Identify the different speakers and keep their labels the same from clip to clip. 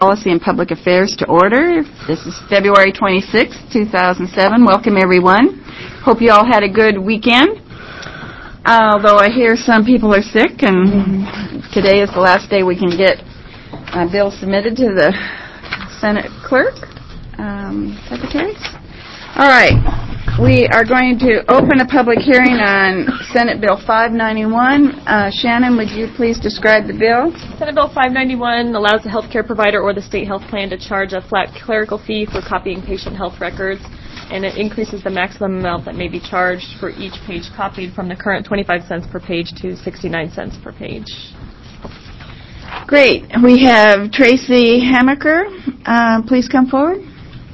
Speaker 1: Policy and Public Affairs to order. This is February 26, 2007. Welcome, everyone. Hope you all had a good weekend. Although I hear some people are sick, and today is the last day we can get bills submitted to the Senate clerk, secretary. All right. We are going to open a public hearing on Senate Bill 591. Shannon, would you please describe the bill?
Speaker 2: Senate Bill 591 allows the healthcare provider or the state health plan to charge a flat clerical fee for copying patient health records, and it increases the maximum amount that may be charged for each page copied from the current 25 cents per page to 69 cents per page.
Speaker 1: Great. We have Tracy Hamaker. Please come forward.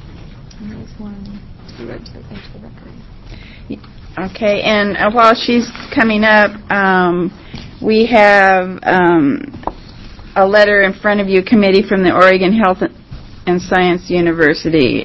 Speaker 1: Okay, and while she's coming up, we have a letter in front of you, committee from the Oregon Health and Science University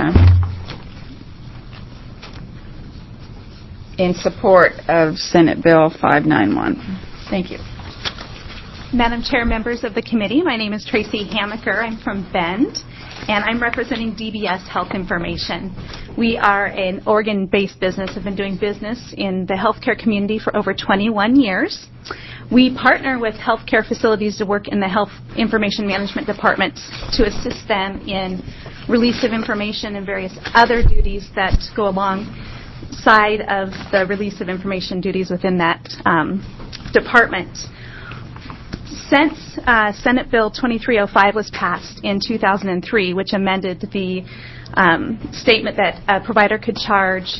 Speaker 1: in support of Senate Bill 591. Thank you.
Speaker 3: Madam Chair, members of the committee, my name is Tracy Hamaker. I'm from Bend, and I'm representing DBS Health Information. We are an Oregon-based business, have been doing business in the healthcare community for over 21 years. We partner with healthcare facilities to work in the health information management departments to assist them in release of information and various other duties that go alongside of the release of information duties within that department. Since Senate Bill 2305 was passed in 2003, which amended the statement that a provider could charge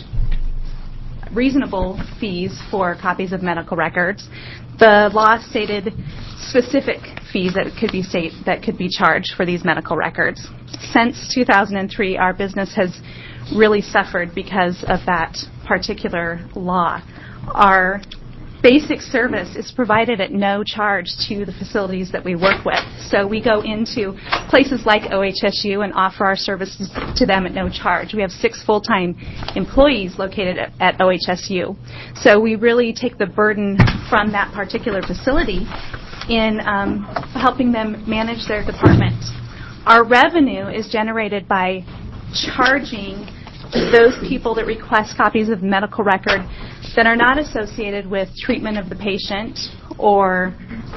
Speaker 3: reasonable fees for copies of medical records, the law stated specific fees that could be charged for these medical records. Since 2003, our business has really suffered because of that particular law. Our basic service is provided at no charge to the facilities that we work with. So we go into places like OHSU and offer our services to them at no charge. We have 6 full-time employees located at OHSU. So we really take the burden from that particular facility in helping them manage their department. Our revenue is generated by charging those people that request copies of medical record that are not associated with treatment of the patient or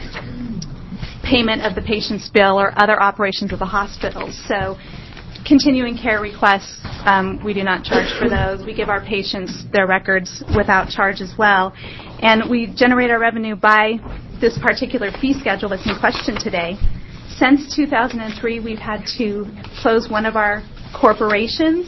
Speaker 3: payment of the patient's bill or other operations of the hospital. So continuing care requests, we do not charge for those. We give our patients their records without charge as well. And we generate our revenue by this particular fee schedule that's in question today. Since 2003, we've had to close one of our corporations.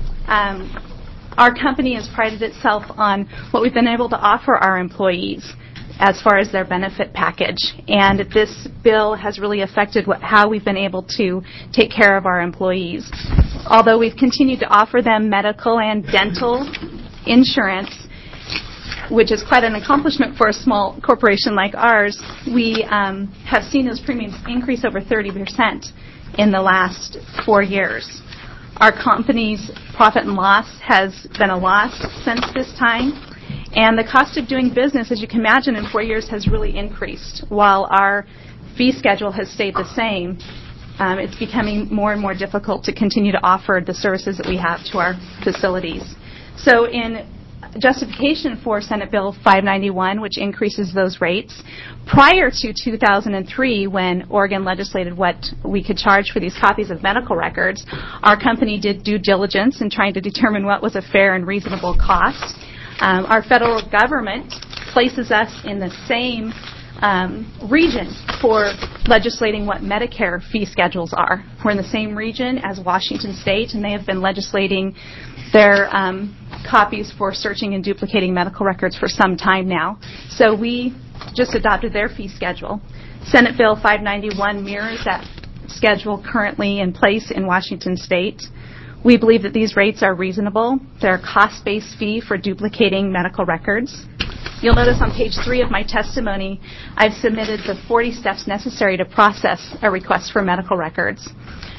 Speaker 3: Our company has prided itself on what we've been able to offer our employees as far as their benefit package. And this bill has really affected how we've been able to take care of our employees. Although we've continued to offer them medical and dental insurance, which is quite an accomplishment for a small corporation like ours, we have seen those premiums increase over 30% in the last 4 years. Our company's profit and loss has been a loss since this time, and the cost of doing business, as you can imagine, in 4 years has really increased. While our fee schedule has stayed the same, it's becoming more and more difficult to continue to offer the services that we have to our facilities. So in justification for Senate Bill 591, which increases those rates, prior to 2003, when Oregon legislated what we could charge for these copies of medical records, our company did due diligence in trying to determine what was a fair and reasonable cost. Our federal government places us in the same region for legislating what Medicare fee schedules are. We're in the same region as Washington State, and they have been legislating their copies for searching and duplicating medical records for some time now. So we just adopted their fee schedule. Senate Bill 591 mirrors that schedule currently in place in Washington State. We believe that these rates are reasonable. They're a cost-based fee for duplicating medical records. You'll notice on page 3 of my testimony, I've submitted the 40 steps necessary to process a request for medical records.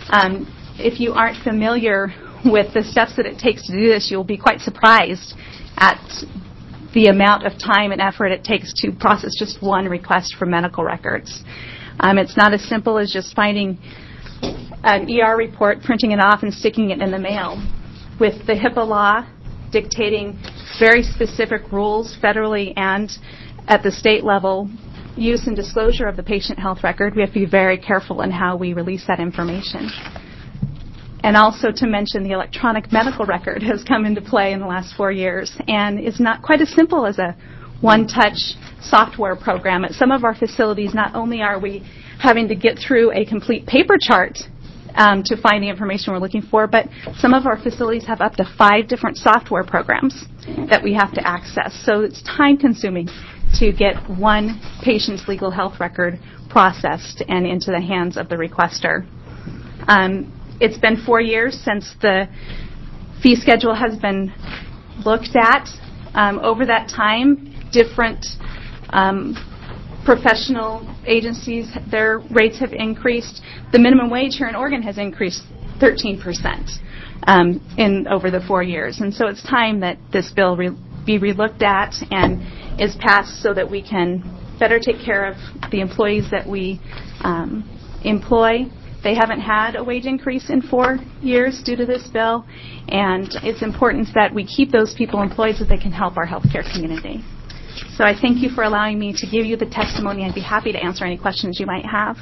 Speaker 3: If you aren't familiar with the steps that it takes to do this, you'll be quite surprised at the amount of time and effort it takes to process just one request for medical records. It's not as simple as just finding an ER report, printing it off and sticking it in the mail. With the HIPAA law dictating very specific rules federally and at the state level, use and disclosure of the patient health record, we have to be very careful in how we release that information. And also to mention the electronic medical record has come into play in the last 4 years and is not quite as simple as a one-touch software program. At some of our facilities, not only are we having to get through a complete paper chart to find the information we're looking for, but some of our facilities have up to 5 different software programs that we have to access. So it's time-consuming to get one patient's legal health record processed and into the hands of the requester. It's been 4 years since the fee schedule has been looked at. Over that time, different professional agencies, their rates have increased. The minimum wage here in Oregon has increased 13% over the 4 years. And so it's time that this bill be relooked at and is passed so that we can better take care of the employees that we employ. They haven't had a wage increase in 4 years due to this bill, and it's important that we keep those people employed so they can help our healthcare community. So I thank you for allowing me to give you the testimony. I'd be happy to answer any questions you might have.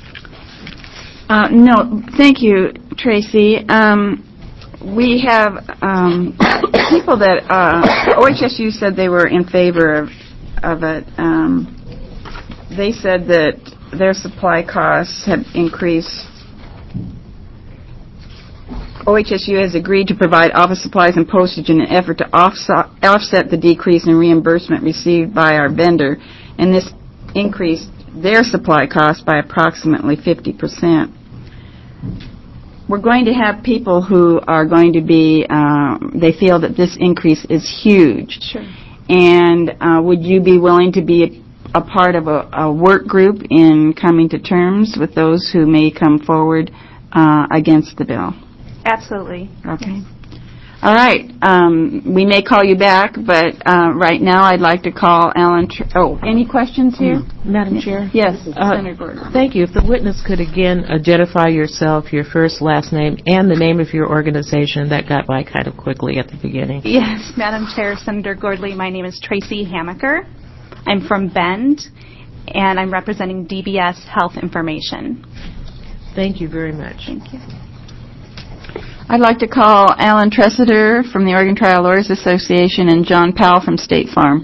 Speaker 1: No, thank you, Tracy. We have people that OHSU said they were in favor of it. They said that their supply costs have increased. OHSU has agreed to provide office supplies and postage in an effort to offset the decrease in reimbursement received by our vendor, and this increased their supply costs by approximately 50%. We're going to have people who are going to be, they feel that this increase is huge.
Speaker 3: Sure.
Speaker 1: And would you be willing to be a part of a work group in coming to terms with those who may come forward against the bill?
Speaker 3: Absolutely.
Speaker 1: Okay. Yes. All right. We may call you back, but right now I'd like to call Alan. Any questions here?
Speaker 4: Madam Chair?
Speaker 1: Yes, Senator Gordon.
Speaker 4: Thank you. If the witness could again identify yourself, your first, last name, and the name of your organization. That got by kind of quickly at the beginning.
Speaker 3: Yes, Madam Chair, Senator Gordley. My name is Tracy Hamaker. I'm from Bend, and I'm representing DBS Health Information.
Speaker 4: Thank you very much.
Speaker 3: Thank you.
Speaker 1: I'd like to call Alan Tressiter from the Oregon Trial Lawyers Association and John Powell from State Farm.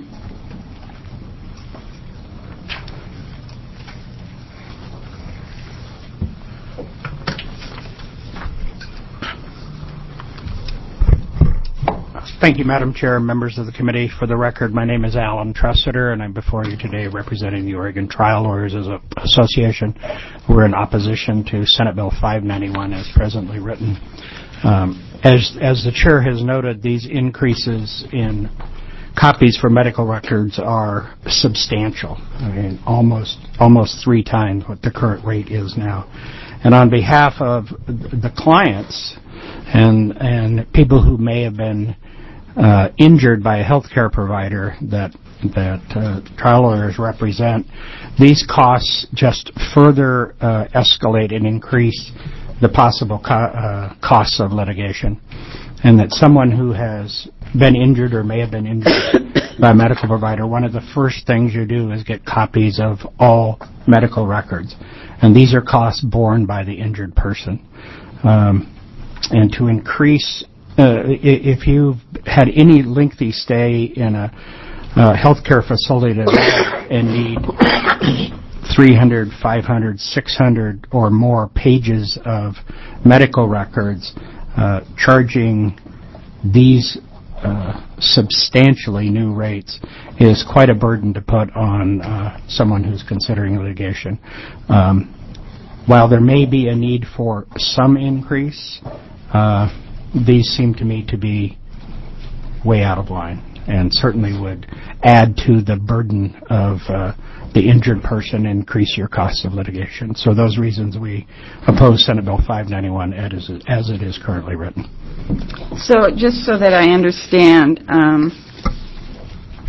Speaker 5: Thank you, Madam Chair, members of the committee. For the record, my name is Alan Tressiter, and I'm before you today representing the Oregon Trial Lawyers Association. We're in opposition to Senate Bill 591 as presently written. As the Chair has noted, these increases in copies for medical records are substantial. I mean, almost 3 times what the current rate is now. And on behalf of the clients and people who may have been injured by a healthcare provider that trial lawyers represent, these costs just further escalate and increase the possible costs of litigation. And that someone who has been injured or may have been injured by a medical provider, one of the first things you do is get copies of all medical records. And these are costs borne by the injured person. And to increase, if you've had any lengthy stay in a healthcare facility and need 300, 500, 600 or more pages of medical records, charging these substantially new rates is quite a burden to put on someone who's considering litigation. While there may be a need for some increase, these seem to me to be way out of line and certainly would add to the burden of the injured person and increase your costs of litigation. So those reasons we oppose Senate Bill 591 as it is currently written.
Speaker 1: So just so that I understand,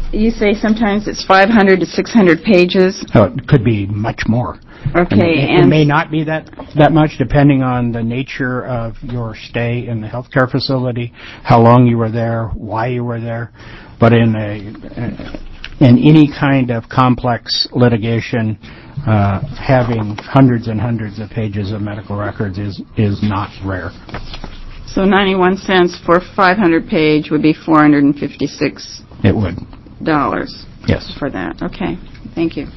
Speaker 1: you say sometimes it's 500 to 600 pages.
Speaker 5: So it could be much more.
Speaker 1: Okay,
Speaker 5: It may not be that much, depending on the nature of your stay in the healthcare facility, how long you were there, why you were there. But in any kind of complex litigation, having hundreds and hundreds of pages of medical records is not rare.
Speaker 1: So 91 cents for 500 page would be $456.
Speaker 5: It would. Yes.
Speaker 1: For that. Okay. Thank you.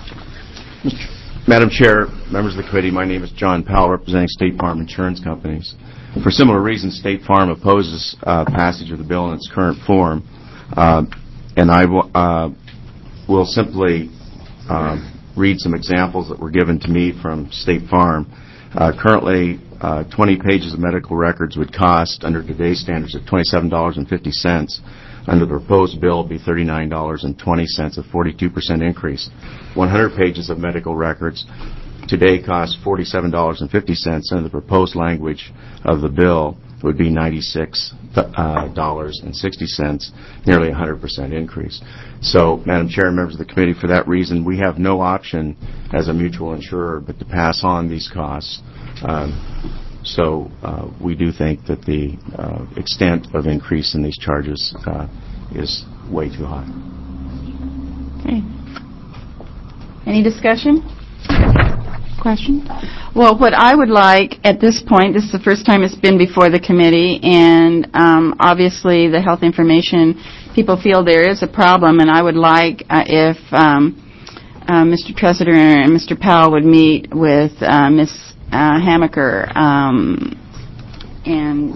Speaker 6: Madam Chair, members of the committee, my name is John Powell, representing State Farm Insurance Companies. For similar reasons, State Farm opposes passage of the bill in its current form, and I will simply read some examples that were given to me from State Farm. Currently, 20 pages of medical records would cost, under today's standards, at $27.50. Under the proposed bill, it would be $39.20, a 42% increase. 100 pages of medical records today cost $47.50. Under the proposed language of the bill, it would be $96.60, nearly a 100% increase. So, Madam Chair and members of the committee, for that reason, we have no option as a mutual insurer but to pass on these costs. So we do think that the extent of increase in these charges is way too high.
Speaker 1: Okay. Any discussion? Question? Well, what I would like at this point, this is the first time it's been before the committee, and obviously the health information, people feel there is a problem, and I would like if Mr. Tressiter and Mr. Powell would meet with Ms. Hamaker and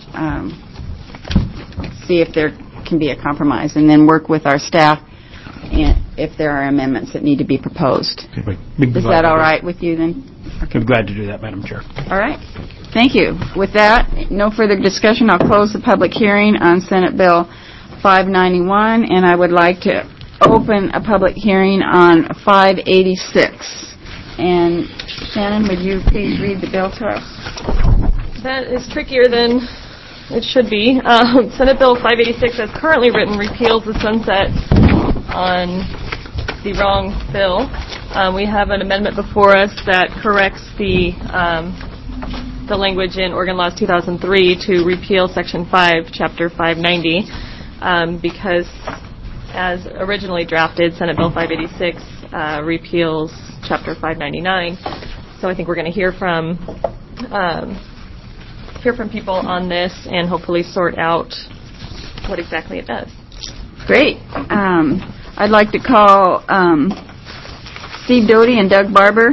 Speaker 1: see if there can be a compromise, and then work with our staff if there are amendments that need to be proposed. Is that all right with you then?
Speaker 5: Okay. I'm glad to do that, Madam Chair.
Speaker 1: All right. Thank you. With that, no further discussion. I'll close the public hearing on Senate Bill 591, and I would like to open a public hearing on 586. And Shannon, would you please read the bill to us?
Speaker 2: That is trickier than it should be. Senate Bill 586, as currently written, repeals the sunset on the wrong bill. We have an amendment before us that corrects the language in Oregon Laws 2003 to repeal Section 5, Chapter 590, because as originally drafted, Senate Bill 586 repeals Chapter 599. So I think we're going to hear from people on this and hopefully sort out what exactly it does.
Speaker 1: Great. I'd like to call Steve Doty and Doug Barber.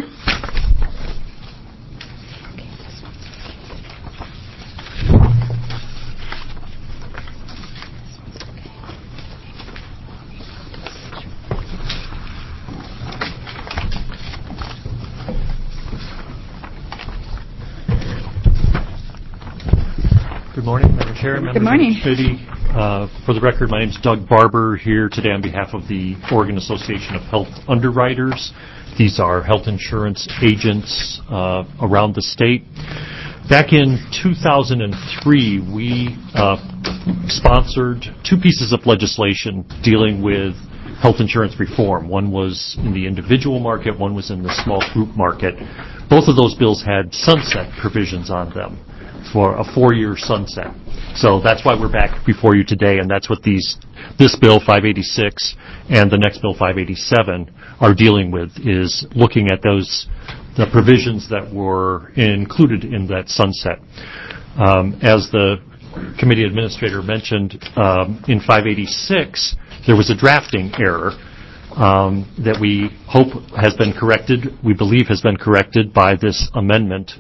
Speaker 7: Good morning, Madam Chair, members of the committee. For the record, my name is Doug Barber, here today on behalf of the Oregon Association of Health Underwriters. These are health insurance agents around the state. Back in 2003, we sponsored two pieces of legislation dealing with health insurance reform. One was in the individual market, one was in the small group market. Both of those bills had sunset provisions on them for a 4-year sunset. So that's why we're back before you today, and that's what this bill 586 and the next bill 587 are dealing with, is looking at the provisions that were included in that sunset. As the committee administrator mentioned, in 586 there was a drafting error that we hope has been corrected, we believe has been corrected by this amendment.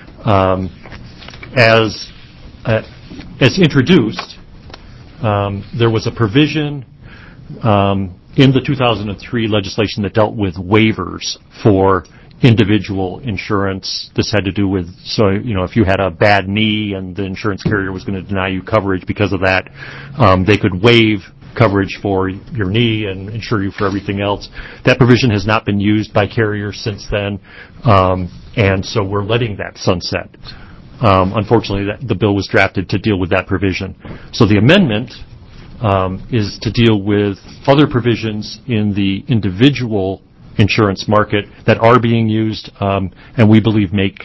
Speaker 7: As introduced, there was a provision in the 2003 legislation that dealt with waivers for individual insurance. This had to do with, if you had a bad knee and the insurance carrier was going to deny you coverage because of that, they could waive coverage for your knee and insure you for everything else. That provision has not been used by carriers since then, and so we're letting that sunset. Unfortunately, the bill was drafted to deal with that provision. So the amendment is to deal with other provisions in the individual insurance market that are being used and we believe make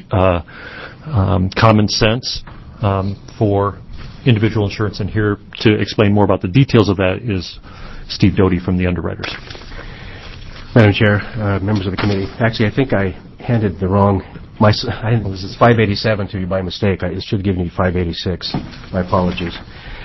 Speaker 7: common sense for individual insurance. And here to explain more about the details of that is Steve Doty from the Underwriters.
Speaker 8: Madam Chair, members of the committee, actually I think I handed the wrong, this is 587 to you by mistake. It should give me 586. My apologies.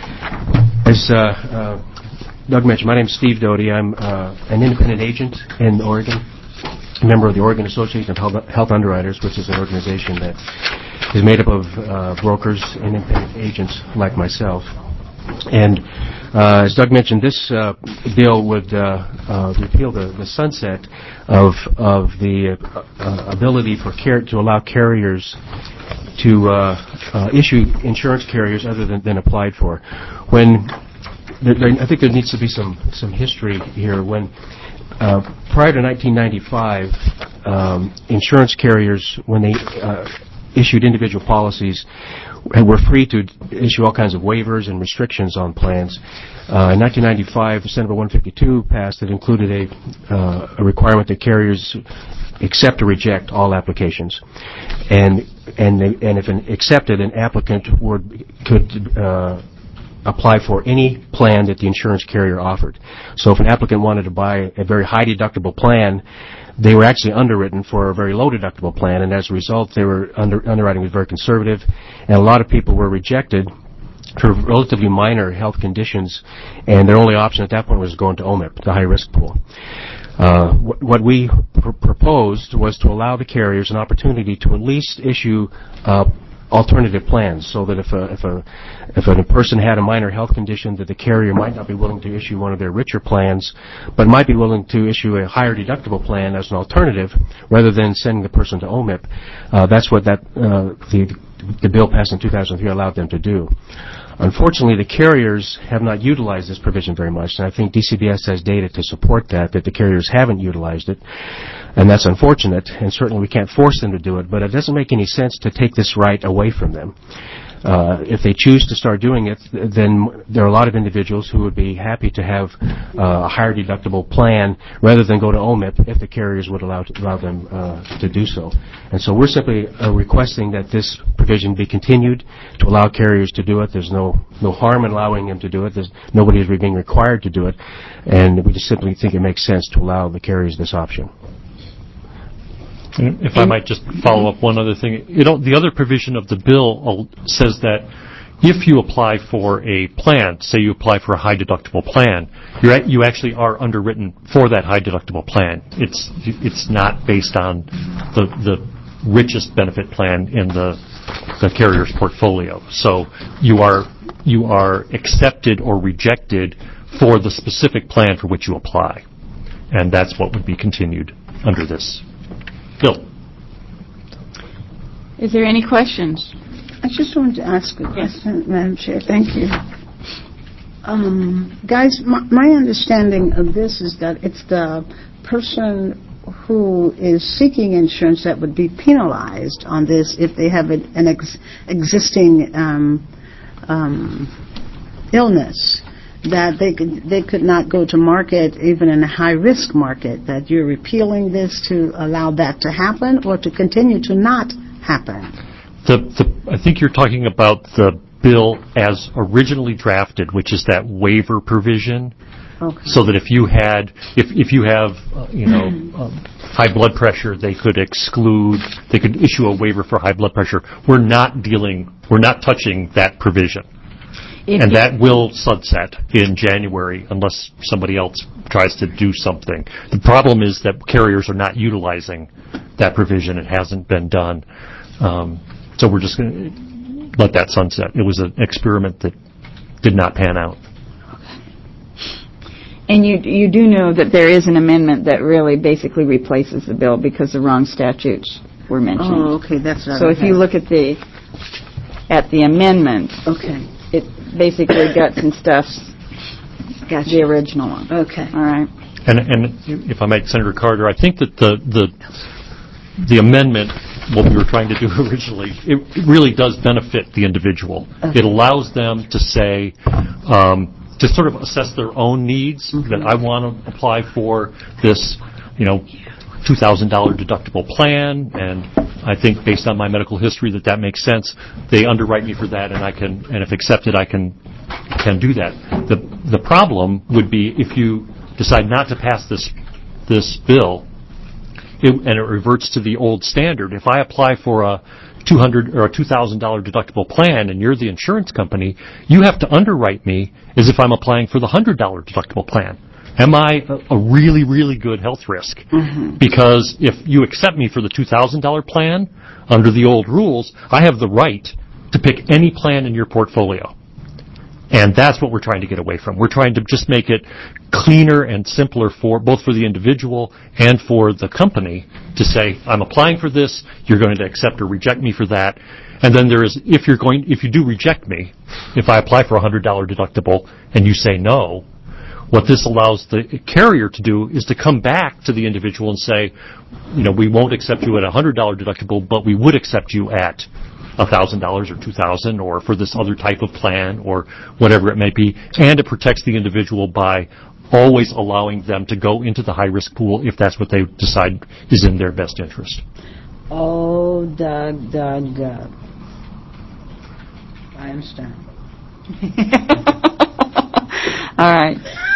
Speaker 8: As Doug mentioned, my name is Steve Doty. I'm an independent agent in Oregon, a member of the Oregon Association of Health Underwriters, which is an organization that is made up of brokers and independent agents like myself. And as Doug mentioned, this bill would repeal the sunset of the ability to allow carriers to issue insurance carriers other than applied for. I think there needs to be some history here. When prior to 1995, insurance carriers, when they issued individual policies, were free to issue all kinds of waivers and restrictions on plans. In 1995, Senate Bill 152 passed that included a requirement that carriers accept or reject all applications, and if accepted, an applicant could apply for any plan that the insurance carrier offered. So if an applicant wanted to buy a very high deductible plan, they were actually underwritten for a very low deductible plan, and as a result, underwriting was very conservative, and a lot of people were rejected for relatively minor health conditions, and their only option at that point was going to OMIP, the high-risk pool. What we proposed was to allow the carriers an opportunity to at least issue alternative plans, so that if a person had a minor health condition, that the carrier might not be willing to issue one of their richer plans, but might be willing to issue a higher deductible plan as an alternative, rather than sending the person to OMIP. That's what the bill passed in 2003 allowed them to do. Unfortunately, the carriers have not utilized this provision very much, and I think DCBS has data to support that the carriers haven't utilized it, and that's unfortunate, and certainly we can't force them to do it, but it doesn't make any sense to take this right away from them. If they choose to start doing it, then there are a lot of individuals who would be happy to have a higher deductible plan rather than go to OMIP if the carriers would allow them to do so. And so we're simply requesting that this provision be continued to allow carriers to do it. There's no harm in allowing them to do it. Nobody is being required to do it, and we just simply think it makes sense to allow the carriers this option.
Speaker 7: If I might just follow up one other thing. The other provision of the bill says that if you apply for a plan, say you apply for a high deductible plan, you actually are underwritten for that high deductible plan. It's not based on the richest benefit plan in the carrier's portfolio. So you are accepted or rejected for the specific plan for which you apply. And that's what would be continued under this bill.
Speaker 1: Is there any questions?
Speaker 9: I just wanted to ask a question, Madam Chair. Thank you. Guys, my understanding of this is that it's the person who is seeking insurance that would be penalized on this if they have an existing illness, that they could not go to market even in a high-risk market, that you're repealing this to allow that to happen or to continue to not happen?
Speaker 7: I think you're talking about the bill as originally drafted, which is that waiver provision.
Speaker 9: Okay.
Speaker 7: So that if you have high blood pressure, they could issue a waiver for high blood pressure. We're not touching that provision. And that will sunset in January unless somebody else tries to do something. The problem is that carriers are not utilizing that provision. It hasn't been done. So we're just going to let that sunset. It was an experiment that did not pan out.
Speaker 1: And you do know that there is an amendment that really basically replaces the bill because the wrong statutes were mentioned.
Speaker 9: Oh, okay, that's right.
Speaker 1: So if you look at the amendment,
Speaker 9: okay,
Speaker 1: it basically guts and stuffs the original one.
Speaker 9: Okay.
Speaker 1: All right.
Speaker 7: And if I might, Senator Carter, I think that the amendment, what we were trying to do originally, it really does benefit the individual.
Speaker 9: Okay.
Speaker 7: It allows them to say, to sort of assess their own needs, that I want to apply for this, $2,000 deductible plan, and I think based on my medical history that makes sense. They underwrite me for that, and if accepted, I can do that. The problem would be if you decide not to pass this bill, and it reverts to the old standard. If I apply for a $200 or a $2,000 deductible plan, and you're the insurance company, you have to underwrite me as if I'm applying for the $100 deductible plan. Am I a really, really good health risk? Mm-hmm. Because if you accept me for the $2,000 plan, under the old rules, I have the right to pick any plan in your portfolio. And that's what we're trying to get away from. We're trying to just make it cleaner and simpler both for the individual and for the company to say, I'm applying for this, you're going to accept or reject me for that. And then if you do reject me, if I apply for a $100 deductible and you say no, what this allows the carrier to do is to come back to the individual and say, we won't accept you at a $100 deductible, but we would accept you at $1,000 or $2,000 or for this other type of plan or whatever it may be. And it protects the individual by always allowing them to go into the high-risk pool if that's what they decide is in their best interest.
Speaker 9: Oh, Doug. I understand.
Speaker 1: All right.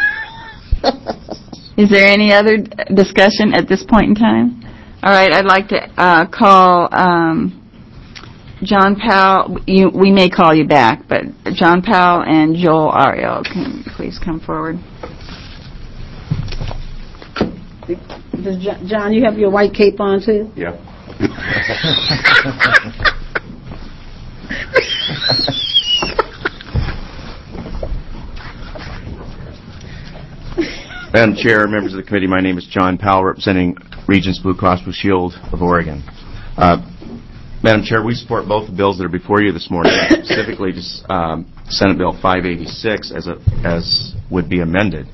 Speaker 1: Is there any other discussion at this point in time? All right, I'd like to call John Powell. We may call you back, but John Powell and Joel Ariel, can you please come forward?
Speaker 9: John, you have your white cape on too?
Speaker 6: Yeah. Madam Chair, members of the committee, my name is John Powell, representing Regents Blue Cross Blue Shield of Oregon. Madam Chair, we support both the bills that are before you this morning, specifically just Senate Bill 586 as would be amended.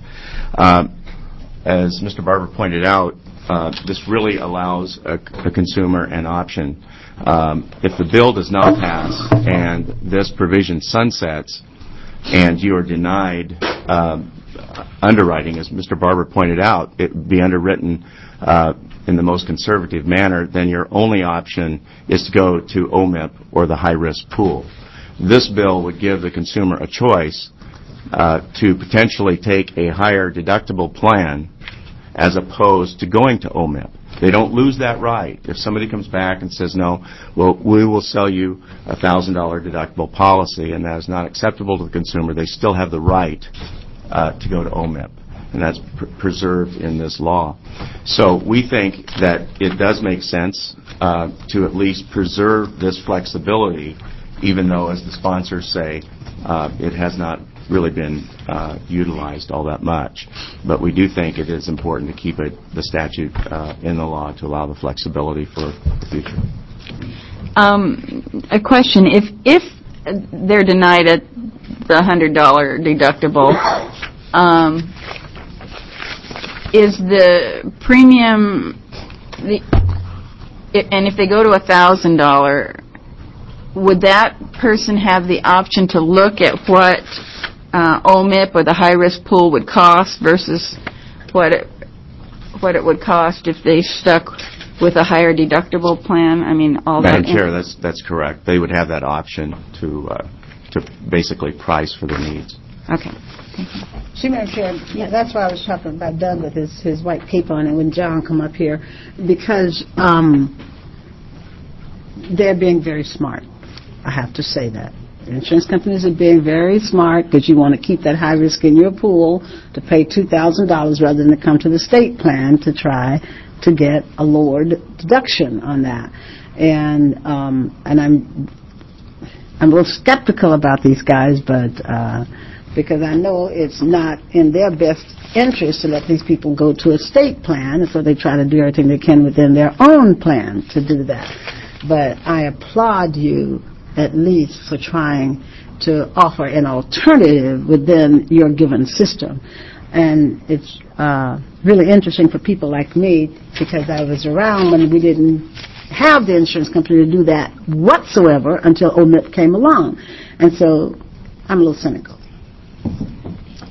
Speaker 6: As Mr. Barber pointed out, this really allows a consumer an option. If the bill does not pass and this provision sunsets and you are denied underwriting, as Mr. Barber pointed out, it would be underwritten in the most conservative manner, then your only option is to go to OMIP or the high-risk pool. This bill would give the consumer a choice to potentially take a higher deductible plan as opposed to going to OMIP. They don't lose that right. If somebody comes back and says, no, well, we will sell you a $1,000 deductible policy, and that is not acceptable to the consumer, they still have the right to go to OMIP, and that's preserved in this law. So we think that it does make sense to at least preserve this flexibility, even though, as the sponsors say, it has not really been utilized all that much. But we do think it is important to keep the statute in the law to allow the flexibility for the future.
Speaker 1: A question: If they're denied the $100 deductible, is the premium, and if they go to $1,000, would that person have the option to look at what OMIP or the high-risk pool would cost versus what it would cost if they stuck with a higher deductible plan? I mean, all that.
Speaker 6: Madam Chair, that's correct. They would have that option to basically price for their needs.
Speaker 1: Okay.
Speaker 9: See, Madam Chair, that's why I was talking about Doug with his white cape on and when John come up here, because they're being very smart. I have to say that. The insurance companies are being very smart because you want to keep that high risk in your pool to pay $2,000 rather than to come to the state plan to try to get a lower deduction on that. And I'm a little skeptical about these guys, but because I know it's not in their best interest to let these people go to a state plan, and so they try to do everything they can within their own plan to do that. But I applaud you at least for trying to offer an alternative within your given system. And it's really interesting for people like me because I was around when we didn't have the insurance company to do that whatsoever until OMIP came along. And so I'm a little cynical.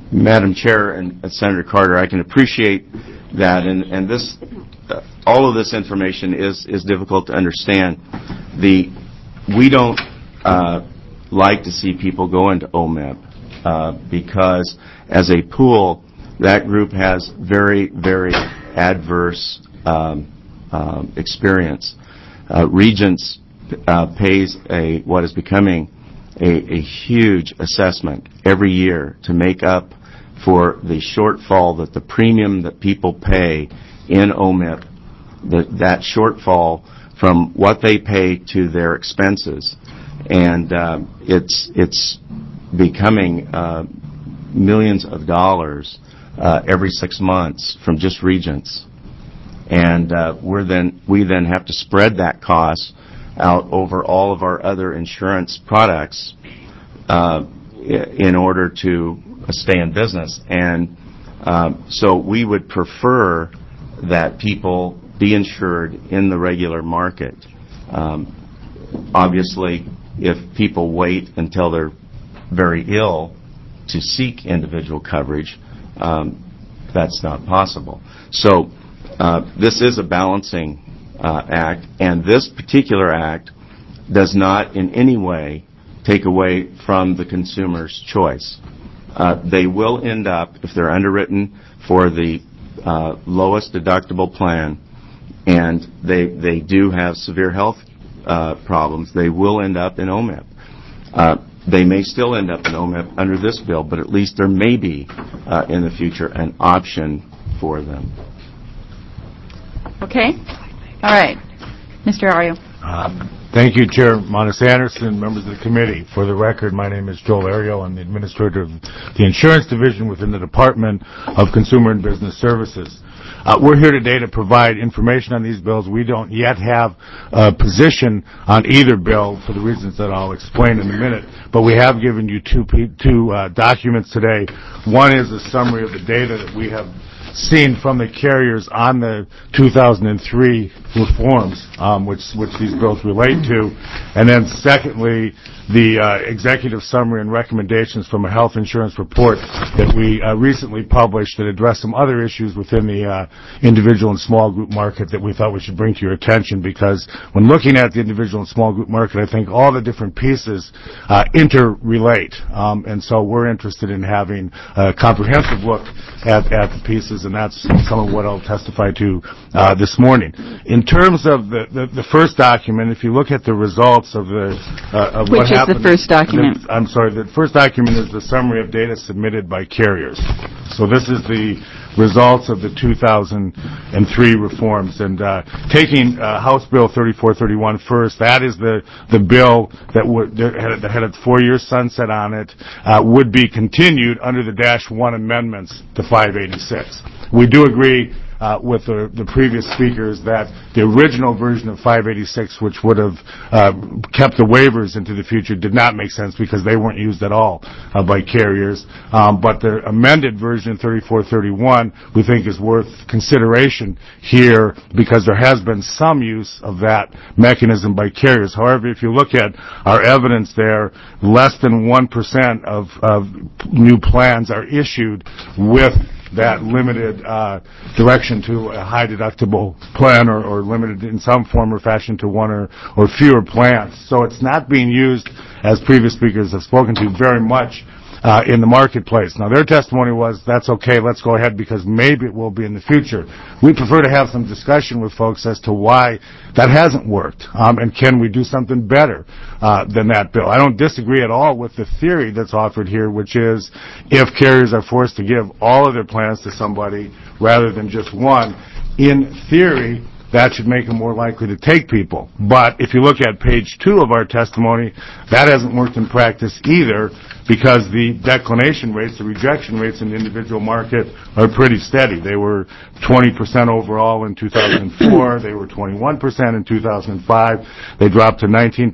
Speaker 6: Madam Chair and Senator Carter, I can appreciate that, and this, all of this information is difficult to understand. We don't like to see people go into OMEP because, as a pool, that group has very, very adverse experience. Regents pays what is becoming a huge assessment every year to make up for the shortfall that the premium that people pay in OMIP, that shortfall from what they pay to their expenses. And it's becoming millions of dollars every 6 months from just Regents. And we then have to spread that cost out over all of our other insurance products in order to stay in business. And so we would prefer that people be insured in the regular market. Obviously, if people wait until they're very ill to seek individual coverage, that's not possible. So this is a balancing act, and this particular act does not in any way take away from the consumer's choice. They will end up, if they're underwritten for the lowest deductible plan, and they do have severe health problems, they will end up in OMIP. They may still end up in OMIP under this bill, but at least there may be in the future an option for them.
Speaker 1: Okay. All right. Mr. Ario.
Speaker 10: Thank you, Chair Monis Anderson, members of the committee. For the record, my name is Joel Ario. I'm the administrator of the insurance division within the Department of Consumer and Business Services. We're here today to provide information on these bills. We don't yet have a position on either bill for the reasons that I'll explain in a minute, but we have given you two documents today. One is a summary of the data that we have seen from the carriers on the 2003 reforms, which these bills relate to, and then secondly, the executive summary and recommendations from a health insurance report that we recently published that address some other issues within the individual and small group market that we thought we should bring to your attention, because when looking at the individual and small group market, I think all the different pieces interrelate, and so we're interested in having a comprehensive look at the pieces, and that's some of what I'll testify to this morning. In terms of the first document, if you look at the results of what
Speaker 1: Which is the first document?
Speaker 10: I'm sorry, the first document is the summary of data submitted by carriers. So this is the results of the 2003 reforms. And taking House Bill 3431 first, that is the bill that had a 4-year sunset on it, would be continued under the Dash 1 amendments to 586. We do agree with the previous speakers that the original version of 586, which would have kept the waivers into the future, did not make sense because they weren't used at all by carriers. But the amended version 3431 we think is worth consideration here because there has been some use of that mechanism by carriers. However, if you look at our evidence there, less than 1% of new plans are issued with that limited direction to a high deductible plan or limited in some form or fashion to one or fewer plans. So it's not being used, as previous speakers have spoken to, very much in the marketplace. Now, their testimony was, that's okay, let's go ahead because maybe it will be in the future. We prefer to have some discussion with folks as to why that hasn't worked, and can we do something better than that bill. I don't disagree at all with the theory that's offered here, which is if carriers are forced to give all of their plans to somebody rather than just one, in theory, that should make them more likely to take people. But if you look at page 2 of our testimony, that hasn't worked in practice either because the declination rates, the rejection rates in the individual market are pretty steady. They were 20% overall in 2004. They were 21% in 2005. They dropped to 19%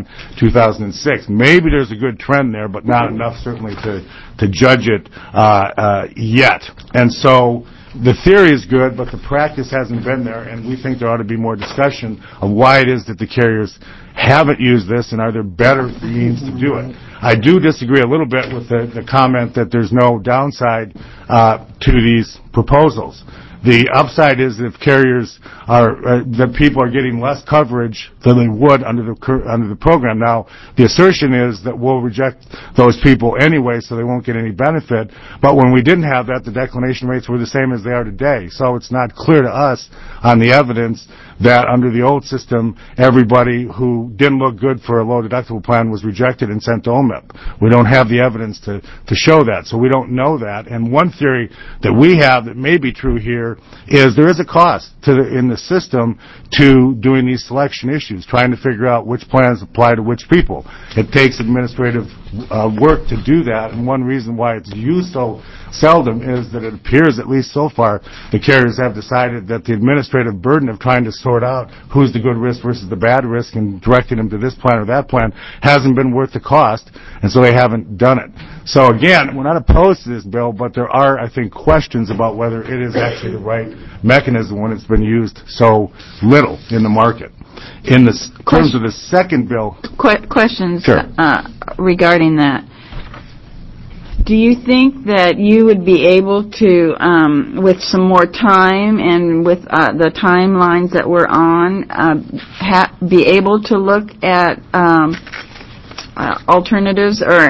Speaker 10: 2006. Maybe there's a good trend there, but not enough certainly to judge it yet. And so the theory is good, but the practice hasn't been there, and we think there ought to be more discussion of why it is that the carriers haven't used this and are there better means to do it. I do disagree a little bit with the comment that there's no downside to these proposals. The upside is if carriers that people are getting less coverage than they would under the program. Now, the assertion is that we'll reject those people anyway, so they won't get any benefit. But when we didn't have that, the declination rates were the same as they are today. So it's not clear to us on the evidence that under the old system, everybody who didn't look good for a low deductible plan was rejected and sent to OMIP. We don't have the evidence to show that, so we don't know that. And one theory that we have that may be true here is there is a cost in the system to doing these selection issues, trying to figure out which plans apply to which people. It takes administrative work to do that, and one reason why it's used so seldom is that it appears, at least so far, the carriers have decided that the administrative burden of trying to sort out who's the good risk versus the bad risk and directing them to this plan or that plan hasn't been worth the cost, and so they haven't done it. So again, we're not opposed to this bill, but there are, I think, questions about whether it is actually the right mechanism when it's been used so little in the market. In terms of the second bill...
Speaker 1: Questions
Speaker 10: sure.
Speaker 1: Regarding that. Do you think that you would be able to, with some more time and with the timelines that we're on, be able to look at alternatives or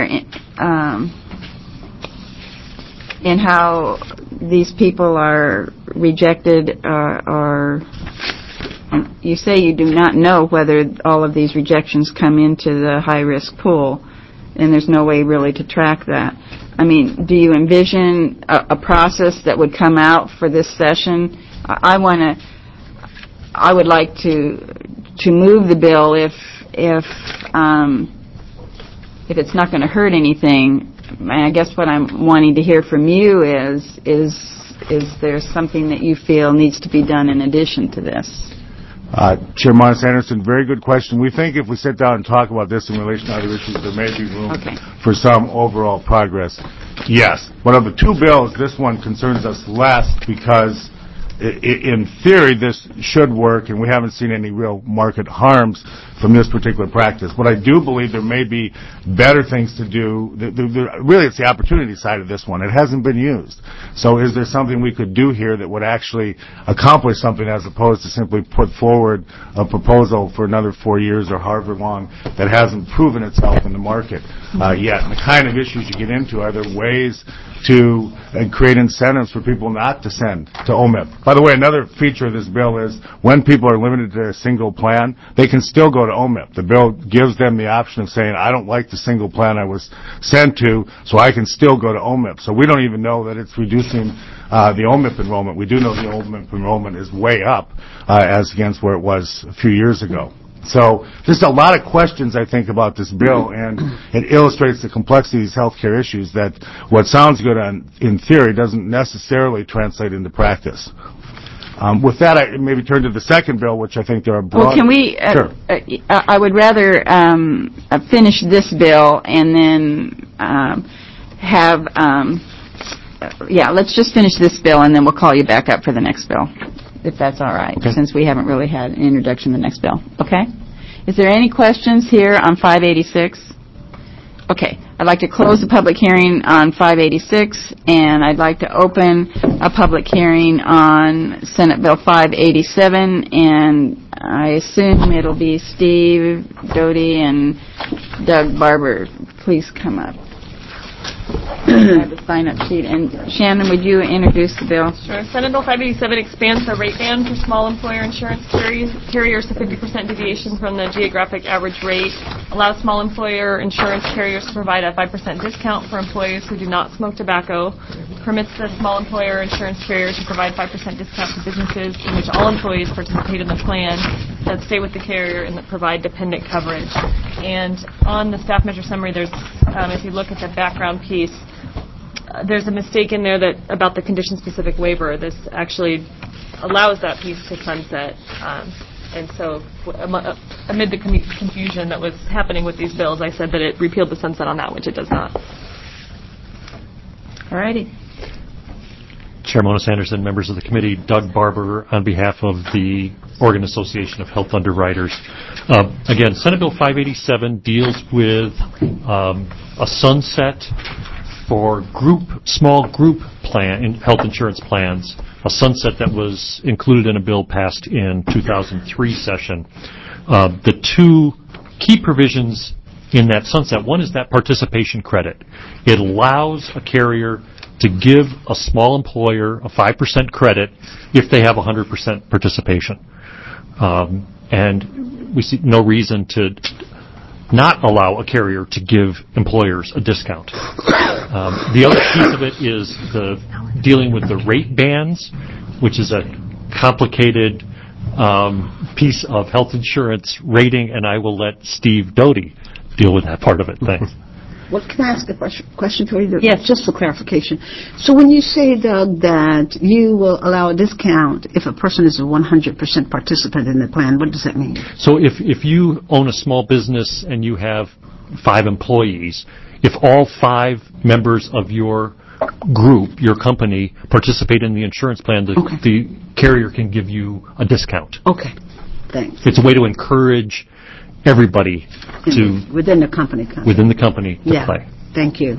Speaker 1: in how these people are rejected or you say you do not know whether all of these rejections come into the high-risk pool, and there's no way really to track that. I mean, do you envision a process that would come out for this session? I would like to move the bill if it's not going to hurt anything. I guess what I'm wanting to hear from you is there something that you feel needs to be done in addition to this?
Speaker 10: Chair Monis Anderson, very good question. We think if we sit down and talk about this in relation to other issues, there may be room for some overall progress. Yes. But of the two bills, this one concerns us less because in theory, this should work, and we haven't seen any real market harms from this particular practice. But I do believe there may be better things to do. Really, it's the opportunity side of this one. It hasn't been used. So is there something we could do here that would actually accomplish something as opposed to simply put forward a proposal for another 4 years or however long that hasn't proven itself in the market yet? And the kind of issues you get into, are there ways to create incentives for people not to send to OMIP? By the way, another feature of this bill is when people are limited to a single plan, they can still go to OMIP. The bill gives them the option of saying, I don't like the single plan I was sent to, so I can still go to OMIP. So we don't even know that it's reducing the OMIP enrollment. We do know the OMIP enrollment is way up as against where it was a few years ago. So there's a lot of questions, I think, about this bill, and it illustrates the complexity of these health care issues that what sounds good in theory doesn't necessarily translate into practice. With that, I maybe turn to the second bill, which I think there are broad...
Speaker 1: Well, can we...
Speaker 10: Sure.
Speaker 1: I would rather finish this bill and then have... let's just finish this bill, and then we'll call you back up for the next bill, if that's all right, since we haven't really had an introduction to the next bill. Okay? Is there any questions here on 586? Okay. I'd like to close the public hearing on 586, and I'd like to open a public hearing on Senate Bill 587, and I assume it'll be Steve, Doty, and Doug Barber. Please come up. I have the sign-up sheet. And Shannon, would you introduce the bill?
Speaker 2: Sure. Senate Bill 587 expands the rate band for small employer insurance carriers to 50% deviation from the geographic average rate, allows small employer insurance carriers to provide a 5% discount for employees who do not smoke tobacco, permits the small employer insurance carriers to provide 5% discount to businesses in which all employees participate in the plan that stay with the carrier and that provide dependent coverage. And on the staff measure summary, there's, if you look at the background piece, there's a mistake in there that about the condition-specific waiver. This actually allows that piece to sunset. And so amid the confusion that was happening with these bills, I said that it repealed the sunset on that, which it does not.
Speaker 1: All righty.
Speaker 7: Chair Mona Sanderson, members of the committee, Doug Barber on behalf of the Oregon Association of Health Underwriters. Again, Senate Bill 587 deals with a sunset for small group health insurance plans, a sunset that was included in a bill passed in 2003 session. The two key provisions in that sunset, one is that participation credit. It allows a carrier to give a small employer a 5% credit if they have 100% participation. And we see no reason to not allow a carrier to give employers a discount. The other piece of it is dealing with the rate bands, which is a complicated piece of health insurance rating, and I will let Steve Doty deal with that part of it. Thanks.
Speaker 9: Well, can I ask a question for you?
Speaker 1: Yes.
Speaker 9: Just for clarification. So when you say, Doug, that you will allow a discount if a person is a 100% participant in the plan, what does that mean?
Speaker 7: So if you own a small business and you have 5 employees, if all 5 members of your group, your company, participate in the insurance plan, the carrier can give you a discount.
Speaker 9: Okay. Thanks.
Speaker 7: It's a way to encourage everybody
Speaker 9: within the company to
Speaker 7: play.
Speaker 9: Thank you.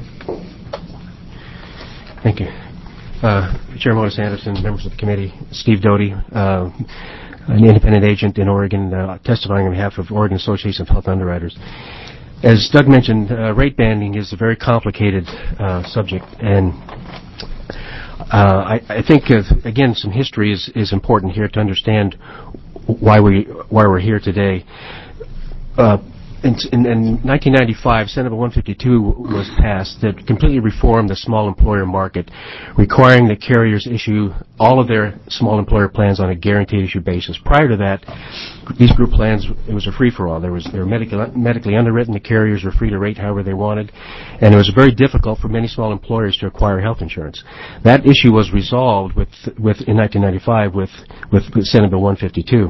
Speaker 8: Thank you. Chair Mona Sanderson, members of the committee, Steve Doty, an independent agent in Oregon, testifying on behalf of Oregon Association of Health Underwriters. As Doug mentioned, rate banding is a very complicated subject, and I think, again, some history is important here to understand why we're here today. In 1995, Senate Bill 152 was passed that completely reformed the small employer market, requiring that carriers issue all of their small employer plans on a guaranteed issue basis. Prior to that, these group plans, it was a free-for-all. They were medically underwritten. The carriers were free to rate however they wanted, and it was very difficult for many small employers to acquire health insurance. That issue was resolved in 1995 with Senate Bill 152.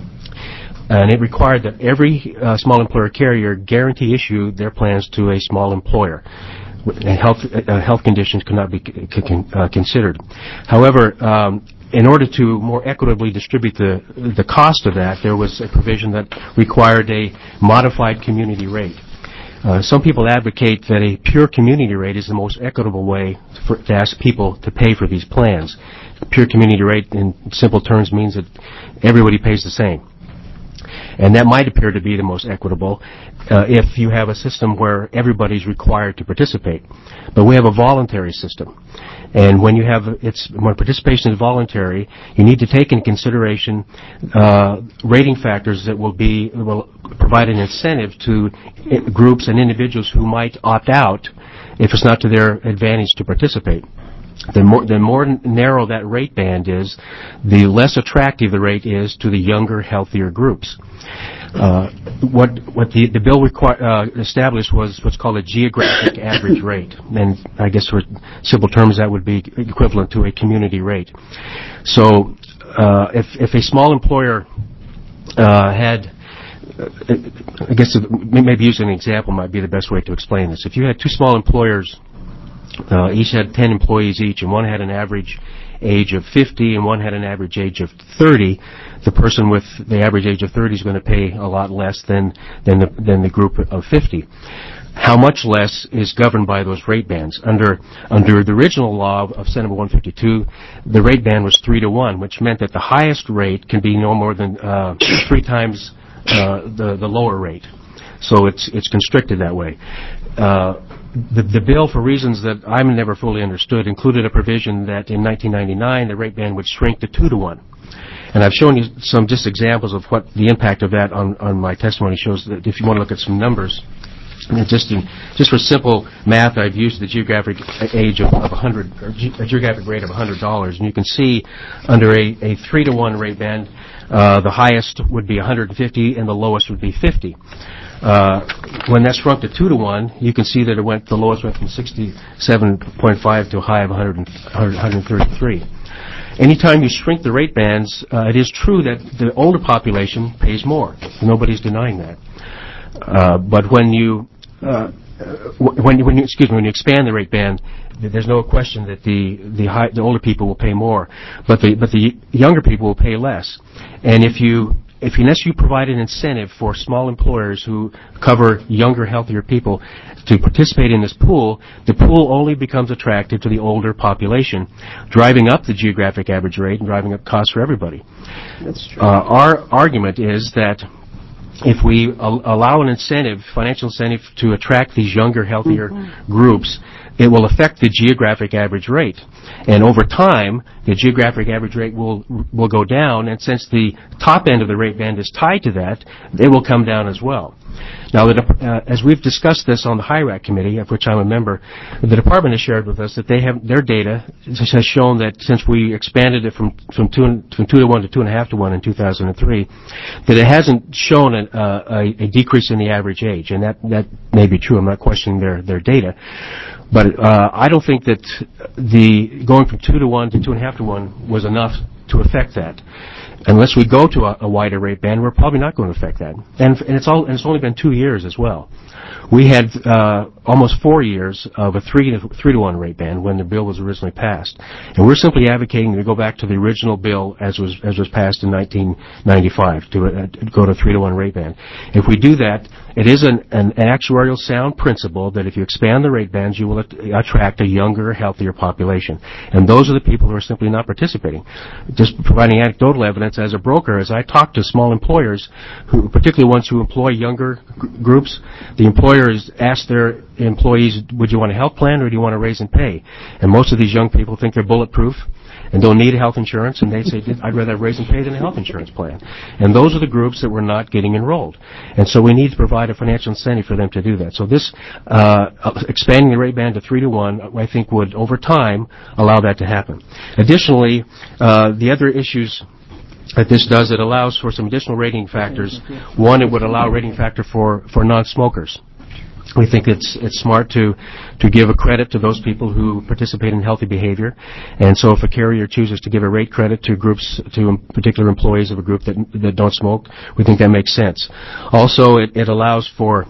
Speaker 8: And it required that every small employer carrier guarantee issue their plans to a small employer. And health conditions could not be considered. However, in order to more equitably distribute the cost of that, there was a provision that required a modified community rate. Some people advocate that a pure community rate is the most equitable way to ask people to pay for these plans. A pure community rate, in simple terms, means that everybody pays the same. And that might appear to be the most equitable if you have a system where everybody's required to participate. But we have a voluntary system. And when participation is voluntary, you need to take into consideration rating factors that will provide an incentive to groups and individuals who might opt out if it's not to their advantage to participate. The more narrow that rate band is, the less attractive the rate is to the younger, healthier groups. What the bill established was what's called a geographic average rate, and I guess for simple terms that would be equivalent to a community rate. So if a small employer had, I guess maybe using an example might be the best way to explain this. If you had 2 small employers, each had 10 employees each, and one had an average age of 50 and one had an average age of 30, the person with the average age of 30 is going to pay a lot less than the group of 50. How much less is governed by those rate bands. Under the original law of Senate Bill 152, the rate band was 3-to-1, which meant that the highest rate can be no more than 3 times the lower rate. So it's constricted that way. The bill, for reasons that I never fully understood, included a provision that in 1999 the rate band would shrink to 2-to-1. And I've shown you some just examples of what the impact of that on my testimony shows. That if you want to look at some numbers, and just for simple math, I've used the geographic age of 100, or a geographic rate of $100, and you can see under a 3-to-1 rate band, the highest would be 150 and the lowest would be 50. When that shrunk to 2-to-1, you can see that the lowest went from 67.5 to a high of 133. Anytime you shrink the rate bands, it is true that the older population pays more. Nobody's denying that. But when you when you expand the rate band, there's no question that the older people will pay more, but the younger people will pay less. And unless you provide an incentive for small employers who cover younger, healthier people to participate in this pool, the pool only becomes attractive to the older population, driving up the geographic average rate and driving up costs for everybody.
Speaker 9: That's true.
Speaker 8: Our argument is that if we allow an incentive, financial incentive, to attract these younger, healthier groups, it will affect the geographic average rate. And over time, the geographic average rate will go down, and since the top end of the rate band is tied to that, it will come down as well. Now, as we've discussed this on the HIRAC committee, of which I'm a member, the department has shared with us that they have their data has shown that since we expanded it from 2 to 1 to 2.5 to 1 in 2003, that it hasn't shown a decrease in the average age, and that may be true. I'm not questioning their data. But I don't think that the going from 2 to 1 to 2.5 to 1 was enough to affect that. Unless we go to a wider rate band, we're probably not going to affect that. And it's only been 2 years as well. We had almost 4 years of a 3 to 1 rate band when the bill was originally passed, and we're simply advocating to go back to the original bill as was passed in 1995 to go to 3 to 1 rate band. If we do that, it is an actuarial sound principle that if you expand the rate bands, you will attract a younger, healthier population, and those are the people who are simply not participating. Just providing anecdotal evidence as a broker, as I talk to small employers, particularly ones who employ younger groups, the employers ask their employees, would you want a health plan or do you want a raise in pay? And most of these young people think they're bulletproof and don't need health insurance, and they say, I'd rather have raise in pay than a health insurance plan. And those are the groups that we're not getting enrolled. And so we need to provide a financial incentive for them to do that. So this, expanding the rate band to 3 to 1, I think would, over time, allow that to happen. Additionally, the other issues that this does, it allows for some additional rating factors. One, it would allow a rating factor for non-smokers. We think it's smart to give a credit to those people who participate in healthy behavior, and so if a carrier chooses to give a rate credit to groups, to particular employees of a group that don't smoke, we think that makes sense. Also, it allows for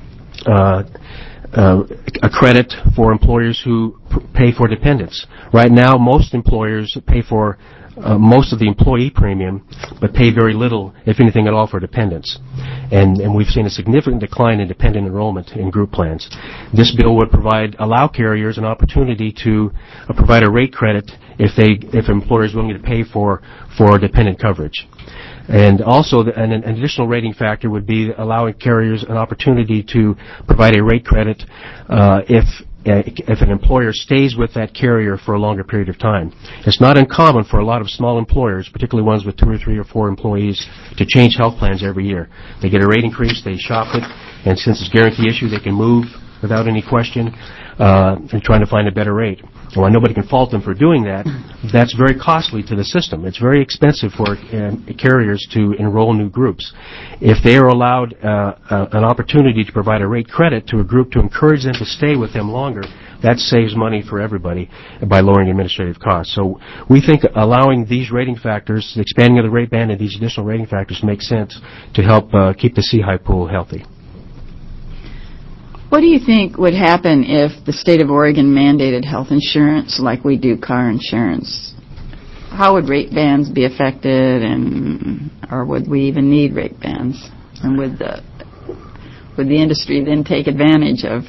Speaker 8: a credit for employers who pay for dependents. Right now, most employers pay for most of the employee premium, but pay very little, if anything at all, for dependents. And we've seen a significant decline in dependent enrollment in group plans. This bill would allow carriers an opportunity to provide a rate credit if employers are willing to pay for dependent coverage. And also, an additional rating factor would be allowing carriers an opportunity to provide a rate credit if an employer stays with that carrier for a longer period of time. It's not uncommon for a lot of small employers, particularly ones with 2 or 3 or 4 employees, to change health plans every year. They get a rate increase, they shop it, and since it's a guarantee issue, they can move without any question and trying to find a better rate. And while nobody can fault them for doing that, that's very costly to the system. It's very expensive for carriers to enroll new groups. If they are allowed an opportunity to provide a rate credit to a group to encourage them to stay with them longer, that saves money for everybody by lowering administrative costs. So we think allowing these rating factors, the expanding of the rate band and these additional rating factors makes sense to help keep the C-High pool healthy.
Speaker 1: What do you think would happen if the state of Oregon mandated health insurance like we do car insurance? How would rate bands be affected, or would we even need rate bands? And would the industry then take advantage of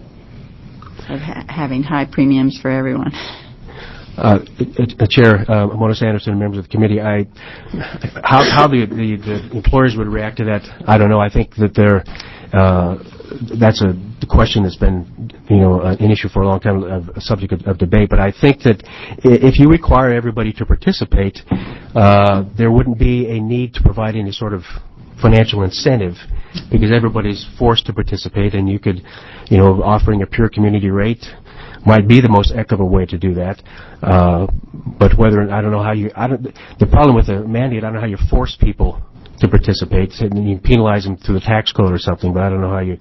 Speaker 1: having high premiums for everyone?
Speaker 8: Chair, Mona Anderson, members of the committee, how the employers would react to that, I don't know. I think that that's a question that's been, an issue for a long time, a subject of debate. But I think that if you require everybody to participate, there wouldn't be a need to provide any sort of financial incentive because everybody's forced to participate, and you could, offering a pure community rate might be the most equitable way to do that. But I don't know how the problem with the mandate, I don't know how you force people to participate, and you penalize them through the tax code or something, but I don't know how you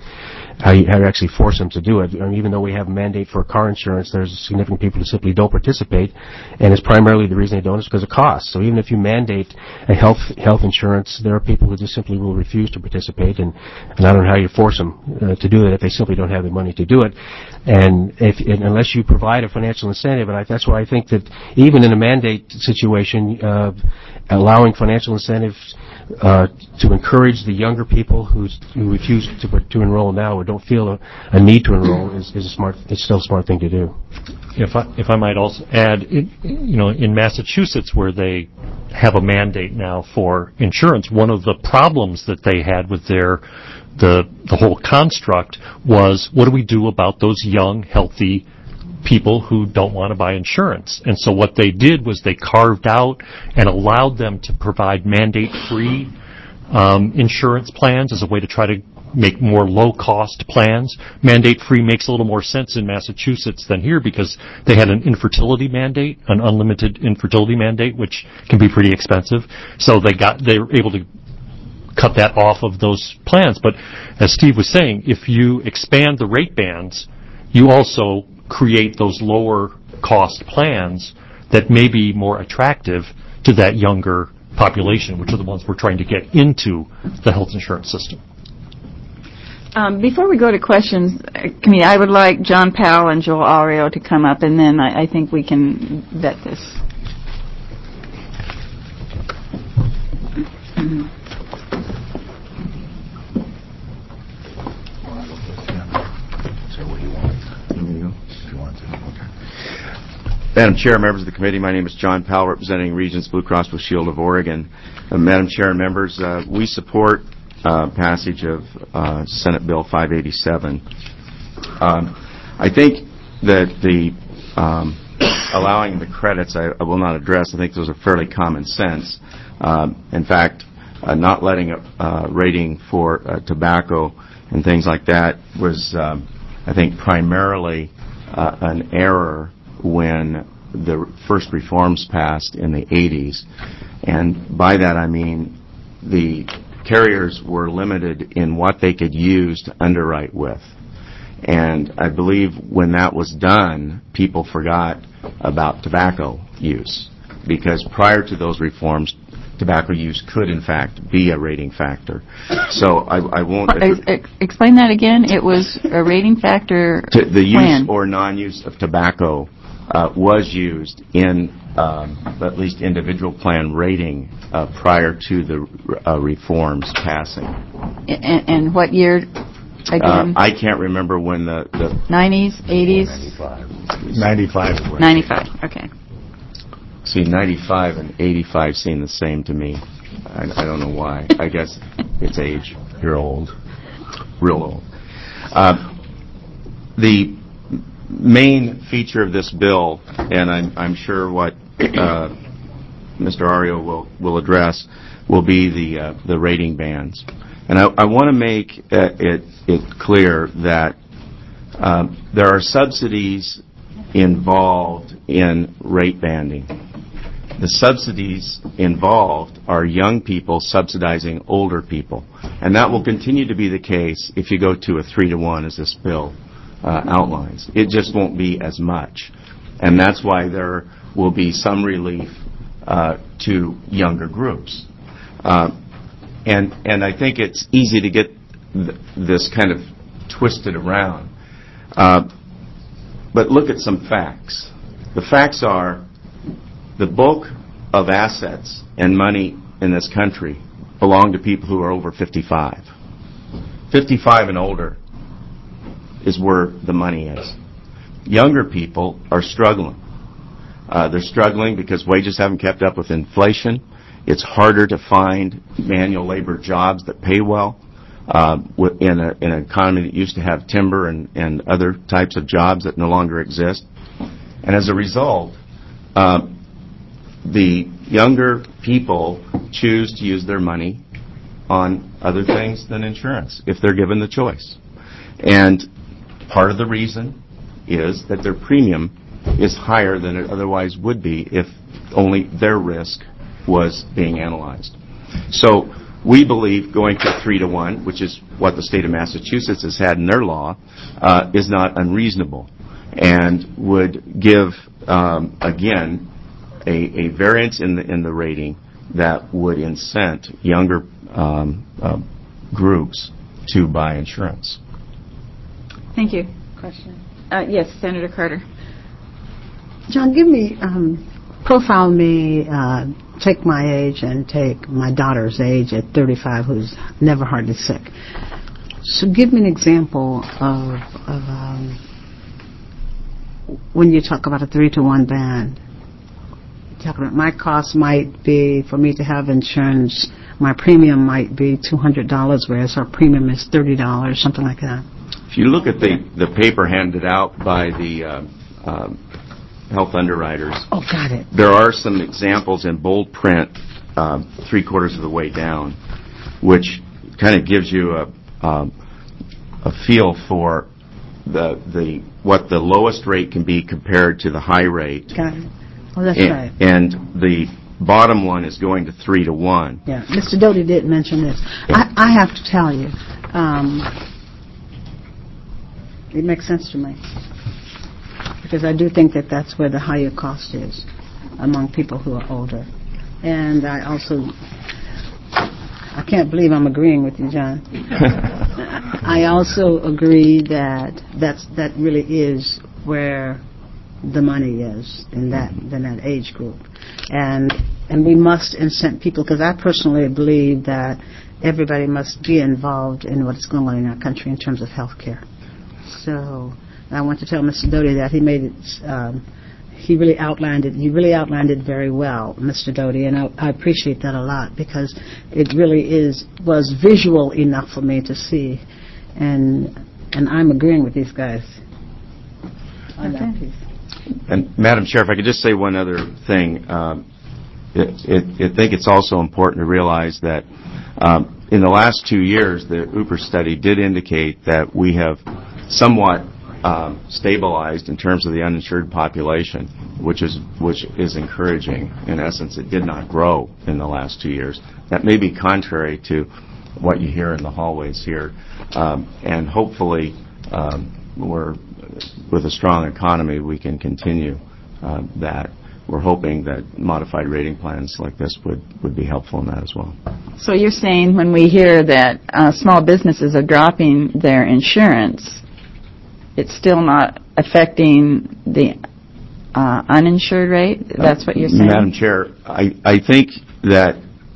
Speaker 8: how you actually force them to do it. I mean, even though we have a mandate for car insurance, there's significant people who simply don't participate, and it's primarily the reason they don't is because of cost. So even if you mandate a health insurance, there are people who just simply will refuse to participate, and I don't know how you force them to do it if they simply don't have the money to do it. And unless you provide a financial incentive, and that's why I think that even in a mandate situation, allowing financial incentives to encourage the younger people who refuse to enroll now or don't feel a need to enroll is still a smart thing to do.
Speaker 7: If I might also add, in Massachusetts where they have a mandate now for insurance, one of the problems that they had with the whole construct was, what do we do about those young, healthy people who don't want to buy insurance? And so what they did was they carved out and allowed them to provide mandate-free insurance plans as a way to try to make more low-cost plans. Mandate-free makes a little more sense in Massachusetts than here because they had an infertility mandate, an unlimited infertility mandate, which can be pretty expensive. So they were able to cut that off of those plans. But as Steve was saying, if you expand the rate bands, you also create those lower cost plans that may be more attractive to that younger population, which are the ones we're trying to get into the health insurance system.
Speaker 1: Before we go to questions, Committee, I would like John Powell and Joel Ario to come up, and then I think we can vet this.
Speaker 6: Madam Chair, members of the committee, my name is John Powell, representing Regents Blue Cross Blue Shield of Oregon. Madam Chair and members, we support passage of Senate Bill 587. I think that the allowing the credits I will not address. I think those are fairly common sense. In fact, not letting a rating for tobacco and things like that was, I think, primarily an error when the first reforms passed in the 80s. And by that I mean the carriers were limited in what they could use to underwrite with. And I believe when that was done, people forgot about tobacco use, because prior to those reforms, tobacco use could, in fact, be a rating factor. So I won't...
Speaker 1: Explain that again. It was a rating factor
Speaker 6: the use or non-use of tobacco was used in at least individual plan rating prior to the reforms passing.
Speaker 1: And what year again?
Speaker 6: I can't remember when the
Speaker 1: 90s, 80s?
Speaker 10: 95.
Speaker 1: 95, okay.
Speaker 6: See, 95 and 85 seem the same to me. I don't know why. I guess it's age.
Speaker 10: You're old.
Speaker 6: Real old. The main feature of this bill, and I'm sure what Mr. Ario will address, will be the rating bands. And I want to make it clear that there are subsidies involved in rate banding. The subsidies involved are young people subsidizing older people. And that will continue to be the case if you go to a 3-to-1 as this bill outlines. It just won't be as much. And that's why there will be some relief to younger groups. And I think it's easy to get this kind of twisted around. But look at some facts. The facts are the bulk of assets and money in this country belong to people who are over 55. 55 and older is where the money is. Younger people are struggling. They're struggling because wages haven't kept up with inflation. It's harder to find manual labor jobs that pay well in an economy that used to have timber and other types of jobs that no longer exist. And as a result, the younger people choose to use their money on other things than insurance if they're given the choice. And part of the reason is that their premium is higher than it otherwise would be if only their risk was being analyzed. So we believe going to 3-to-1, which is what the state of Massachusetts has had in their law, is not unreasonable and would give, again, a variance in the rating that would incent younger groups to buy insurance.
Speaker 1: Thank you. Question? Yes, Senator Carter.
Speaker 9: John, give me, profile me, take my age and take my daughter's age at 35 who's never hardly sick. So give me an example of when you talk about a 3-to-1 band. Talking about my cost might be, for me to have insurance, my premium might be $200, whereas our premium is $30, something like that.
Speaker 6: If you look at the paper handed out by the health underwriters,
Speaker 9: oh, got it.
Speaker 6: There are some examples in bold print, 3/4 of the way down, which kind of gives you a feel for what the lowest rate can be compared to the high rate.
Speaker 9: Got it. Oh, that's right.
Speaker 6: And the bottom one is going to 3-to-1.
Speaker 9: Yeah, Mr. Doty did mention this. Yeah. I have to tell you, it makes sense to me, because I do think that that's where the higher cost is among people who are older. And I can't believe I'm agreeing with you, John. I also agree that that really is where the money is in that age group. And we must incent people, because I personally believe that everybody must be involved in what's going on in our country in terms of health care. So I want to tell Mr. Doty that he made it. He really outlined it. He really outlined it very well, Mr. Doty, and I appreciate that a lot, because it really was visual enough for me to see, and I'm agreeing with these guys on that piece.
Speaker 6: And Madam Chair, if I could just say one other thing, I think it's also important to realize that in the last 2 years, the UPR study did indicate that we have somewhat stabilized in terms of the uninsured population, which is encouraging. In essence, it did not grow in the last 2 years. That may be contrary to what you hear in the hallways here, and hopefully, with a strong economy, we can continue that. We're hoping that modified rating plans like this would be helpful in that as well.
Speaker 1: So you're saying when we hear that small businesses are dropping their insurance, it's still not affecting the uninsured rate? That's what you're saying?
Speaker 6: Madam Chair, I think that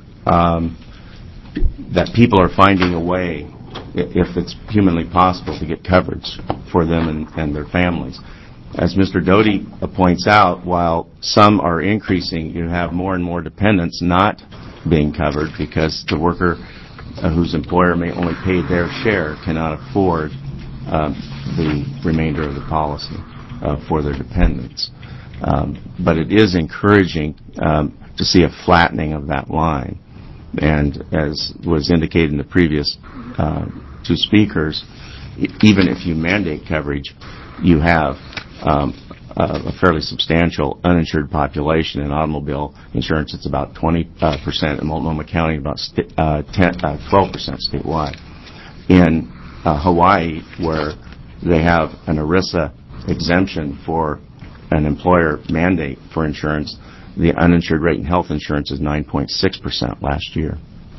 Speaker 6: that people are finding a way, if it's humanly possible, to get coverage for them and their families. As Mr. Doty points out, while some are increasing, you have more and more dependents not being covered because the worker whose employer may only pay their share cannot afford the remainder of the policy for their dependents. But it is encouraging to see a flattening of that line. And as was indicated in the previous two speakers, even if you mandate coverage, you have a fairly substantial uninsured population. In automobile insurance, it's about 20%. In Multnomah County, about 12% statewide. In Hawaii, where they have an ERISA exemption for an employer mandate for insurance, the uninsured rate in health insurance is 9.6% last year.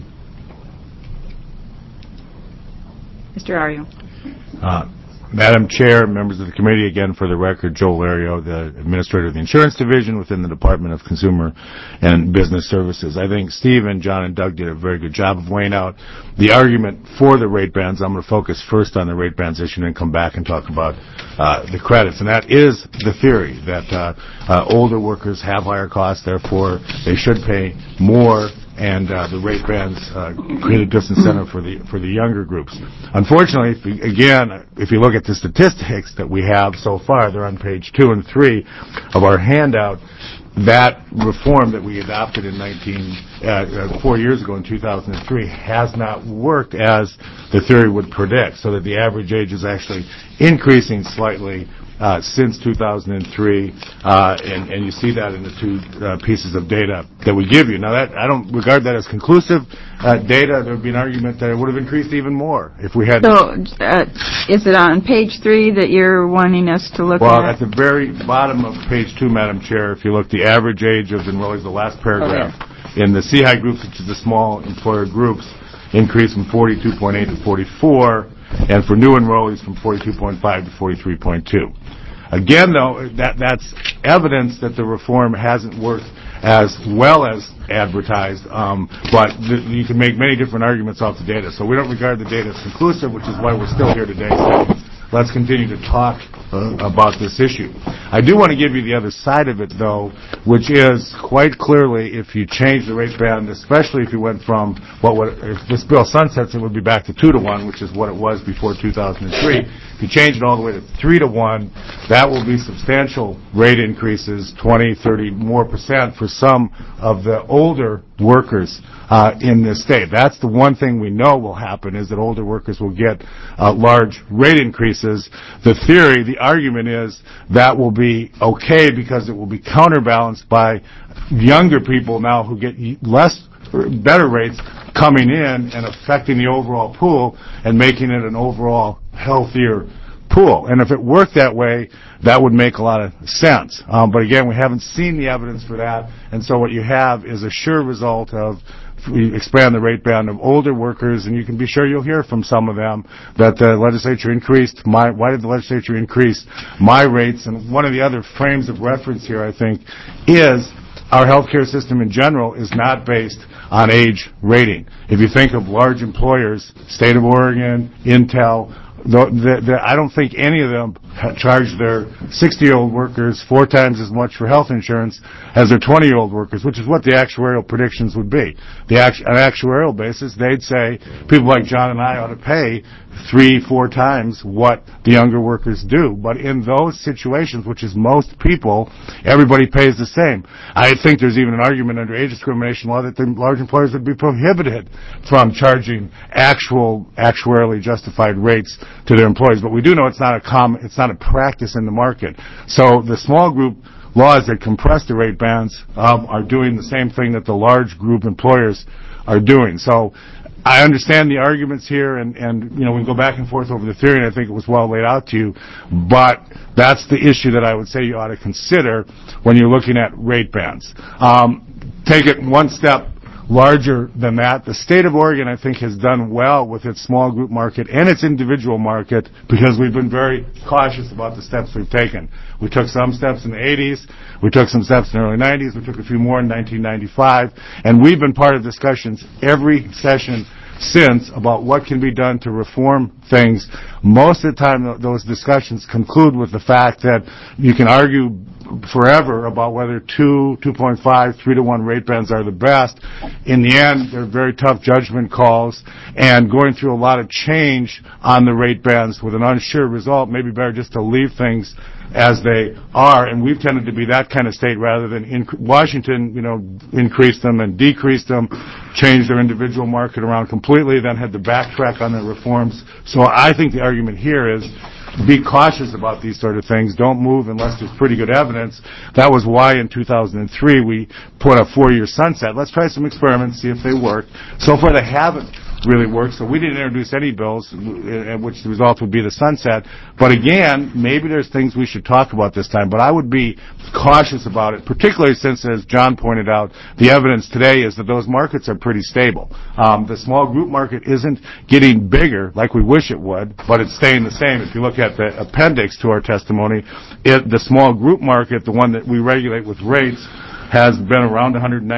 Speaker 1: Mr. Ario.
Speaker 10: Madam Chair, members of the committee, again for the record, Joel Lario, the Administrator of the Insurance Division within the Department of Consumer and Business Services. I think Steve and John and Doug did a very good job of weighing out the argument for the rate bands. I'm going to focus first on the rate bands issue and then come back and talk about the credits. And that is the theory that older workers have higher costs, therefore they should pay more, and the rate bands create a disincentive for the younger groups. Unfortunately, if you look at the statistics that we have so far, they're on page 2 and 3 of our handout. That reform that we adopted in 4 years ago in 2003 has not worked as the theory would predict, so that the average age is actually increasing slightly since 2003, and you see that in the two pieces of data that we give you. Now, I don't regard that as conclusive data. There would be an argument that it would have increased even more if we had...
Speaker 1: So, is it on page 3 that you're wanting us to look at?
Speaker 10: Well, at the very bottom of page 2, Madam Chair, if you look, the average age of enrollees, the last paragraph, in the CHI groups, which is the small employer groups, increased from 42.8 to 44, and for new enrollees from 42.5 to 43.2. Again, though, that's evidence that the reform hasn't worked as well as advertised, but you can make many different arguments off the data. So we don't regard the data as conclusive, which is why we're still here today saying, let's continue to talk about this issue. I do want to give you the other side of it, though, which is quite clearly if you change the rate band, especially if you went from if this bill sunsets, it would be back to 2-to-1, which is what it was before 2003. If you change it all the way to 3-to-1, that will be substantial rate increases, 20, 30 more % for some of the older workers in this state. That's the one thing we know will happen, is that older workers will get large rate increases. The theory, the argument is that will be okay because it will be counterbalanced by younger people now who get better rates coming in and affecting the overall pool and making it an overall healthier pool. And if it worked that way, that would make a lot of sense. But again, we haven't seen the evidence for that, and so what you have is a sure result of we expand the rate band of older workers, and you can be sure you'll hear from some of them that the legislature why did the legislature increase my rates? And one of the other frames of reference here, I think, is our healthcare system in general is not based on age rating. If you think of large employers, State of Oregon, Intel, I don't think any of them charge their 60-year-old workers 4 times as much for health insurance as their 20-year-old workers, which is what the actuarial predictions would be. On an actuarial basis, they'd say people like John and I ought to pay 3-4 times what the younger workers do. But in those situations, which is most people, everybody pays the same. I think there's even an argument under age discrimination law that the large employers would be prohibited from charging actuarially justified rates to their employees. But we do know it's not a practice in the market. So the small group laws that compress the rate bands are doing the same thing that the large group employers are doing. So I understand the arguments here, and we can go back and forth over the theory, and I think it was well laid out to you, but that's the issue that I would say you ought to consider when you're looking at rate bands. Take it one step larger than that. The state of Oregon, I think, has done well with its small group market and its individual market because we've been very cautious about the steps we've taken. We took some steps in the 80s. We took some steps in the early 90s. We took a few more in 1995. And we've been part of discussions every session since about what can be done to reform things. Most of the time, those discussions conclude with the fact that you can argue forever about whether 2, 2.5, 3-to-1 rate bands are the best. In the end, they're very tough judgment calls, and going through a lot of change on the rate bands with an unsure result, maybe better just to leave things as they are, and we've tended to be that kind of state rather than Washington, increased them and decreased them, changed their individual market around completely, then had to backtrack on their reforms. So I think the argument here is be cautious about these sort of things. Don't move unless there's pretty good evidence. That was why in 2003 we put a 4-year sunset. Let's try some experiments, see if they work. So far they haven't really worked, so we didn't introduce any bills in which the result would be the sunset. But again, maybe there's things we should talk about this time, but I would be cautious about it, particularly since, as John pointed out, the evidence today is that those markets are pretty stable. The small group market isn't getting bigger like we wish it would, but it's staying the same. If you look at the appendix to our testimony, the small group market, the one that we regulate with rates, has been around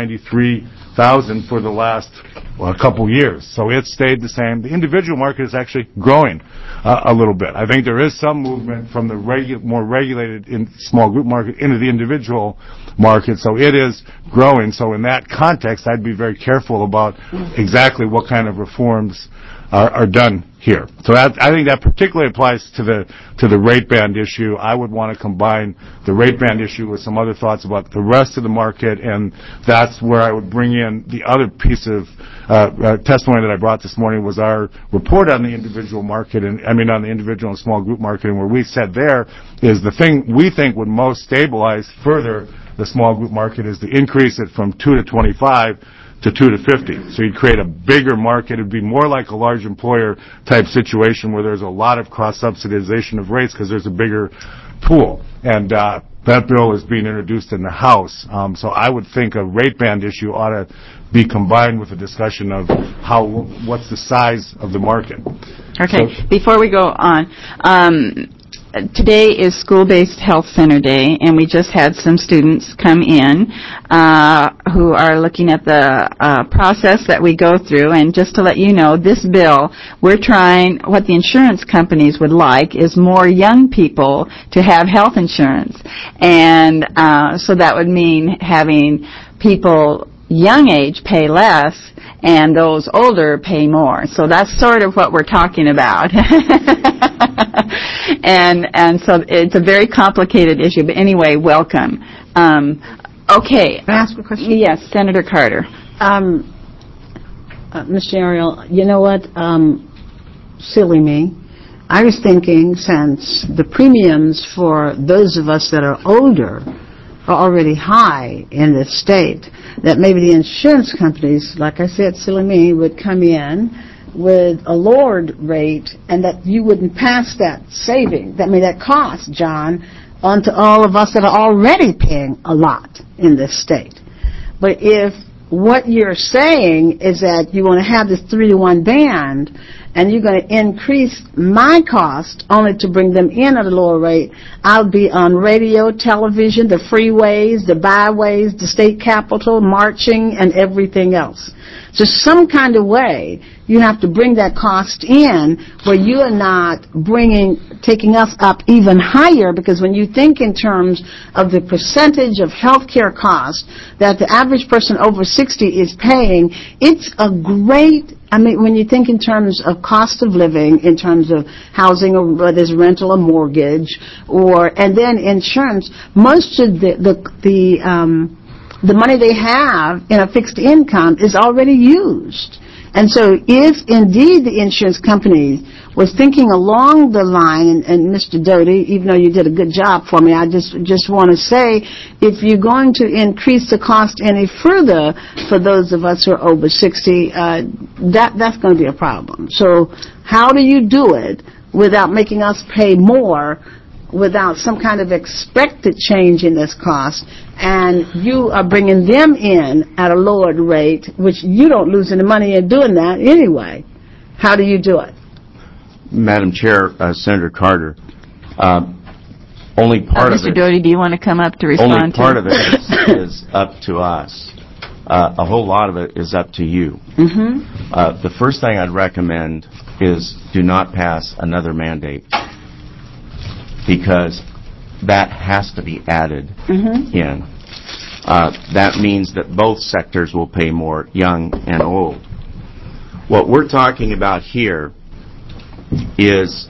Speaker 10: 193,000 for the last couple years. So it's stayed the same. The individual market is actually growing a little bit. I think there is some movement from the more regulated small group market into the individual market, so it is growing. So in that context, I'd be very careful about exactly what kind of reforms are done here. So I think that particularly applies to the rate band issue. I would want to combine the rate band issue with some other thoughts about the rest of the market, and that's where I would bring in the other piece of testimony that I brought this morning was our report on the individual market, on the individual and small group market, and where we said there is the thing we think would most stabilize further the small group market is to increase it from 2 to 25 to 2 to 50. So you'd create a bigger market. It'd be more like a large employer type situation where there's a lot of cross-subsidization of rates because there's a bigger pool. And that bill is being introduced in the House. So I would think a rate band issue ought to be combined with a discussion of what's the size of the market.
Speaker 1: Okay. So, before we go on, today is School-Based Health Center Day, and we just had some students come in who are looking at the process that we go through. And just to let you know, this bill, what the insurance companies would like is more young people to have health insurance. And so that would mean having people young age pay less and those older pay more. So that's sort of what we're talking about. And so it's a very complicated issue. But anyway, welcome. Okay.
Speaker 9: Can I ask a question?
Speaker 1: Yes, Senator Carter.
Speaker 9: Mr. Ariel, you know what? Silly me. I was thinking since the premiums for those of us that are older are already high in this state, that maybe the insurance companies, like I said, silly me, would come in with a lowered rate and that you wouldn't pass that saving, that cost, John, onto all of us that are already paying a lot in this state. But if what you're saying is that you want to have this 3-to-1 band and you're going to increase my cost only to bring them in at a lower rate, I'll be on radio, television, the freeways, the byways, the state capitol, marching, and everything else. So some kind of way you have to bring that cost in where you are not taking us up even higher, because when you think in terms of the percentage of health care costs that the average person over 60 is paying, it's a great, when you think in terms of cost of living, in terms of housing, or whether it's rental or mortgage, and then insurance, most of the money they have in a fixed income is already used. And so if indeed the insurance company was thinking along the line, and Mr. Doty, even though you did a good job for me, I just want to say, if you're going to increase the cost any further for those of us who are over 60, that's going to be a problem. So how do you do it without making us pay more, without some kind of expected change in this cost, and you are bringing them in at a lowered rate, which you don't lose any money in doing that anyway? How do you do it?
Speaker 6: Madam Chair, Senator Carter, only part of it...
Speaker 1: Mr. Doty, do you want to come up to respond to?
Speaker 6: Only part of it is up to us. A whole lot of it is up to you.
Speaker 1: Mm-hmm.
Speaker 6: The first thing I'd recommend is do not pass another mandate, because that has to be added in. That means that both sectors will pay more, young and old. What we're talking about here is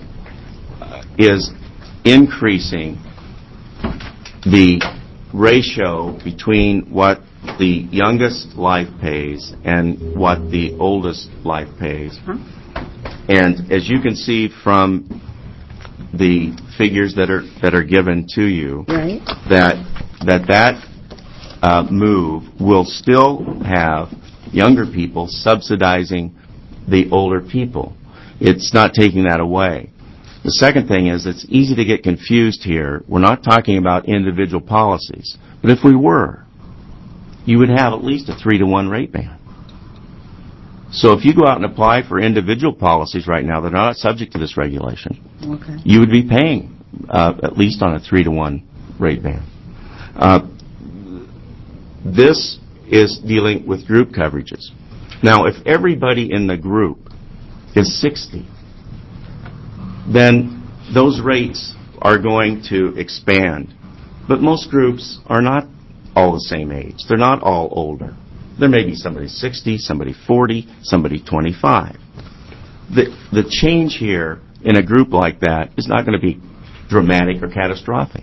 Speaker 6: increasing the ratio between what the youngest life pays and what the oldest life pays. And as you can see from the figures that are given to you,
Speaker 9: right,
Speaker 6: that move will still have younger people subsidizing the older people. It's not taking that away. The second thing is it's easy to get confused here. We're not talking about individual policies, but if we were, you would have at least a 3-to-1 rate band. So if you go out and apply for individual policies right now that are not subject to this regulation, you would be paying at least on a 3-to-1 rate band. This is dealing with group coverages. Now, if everybody in the group is 60, then those rates are going to expand. But most groups are not all the same age. They're not all older. There may be somebody 60, somebody 40, somebody 25. the change here in a group like that is not going to be dramatic or catastrophic.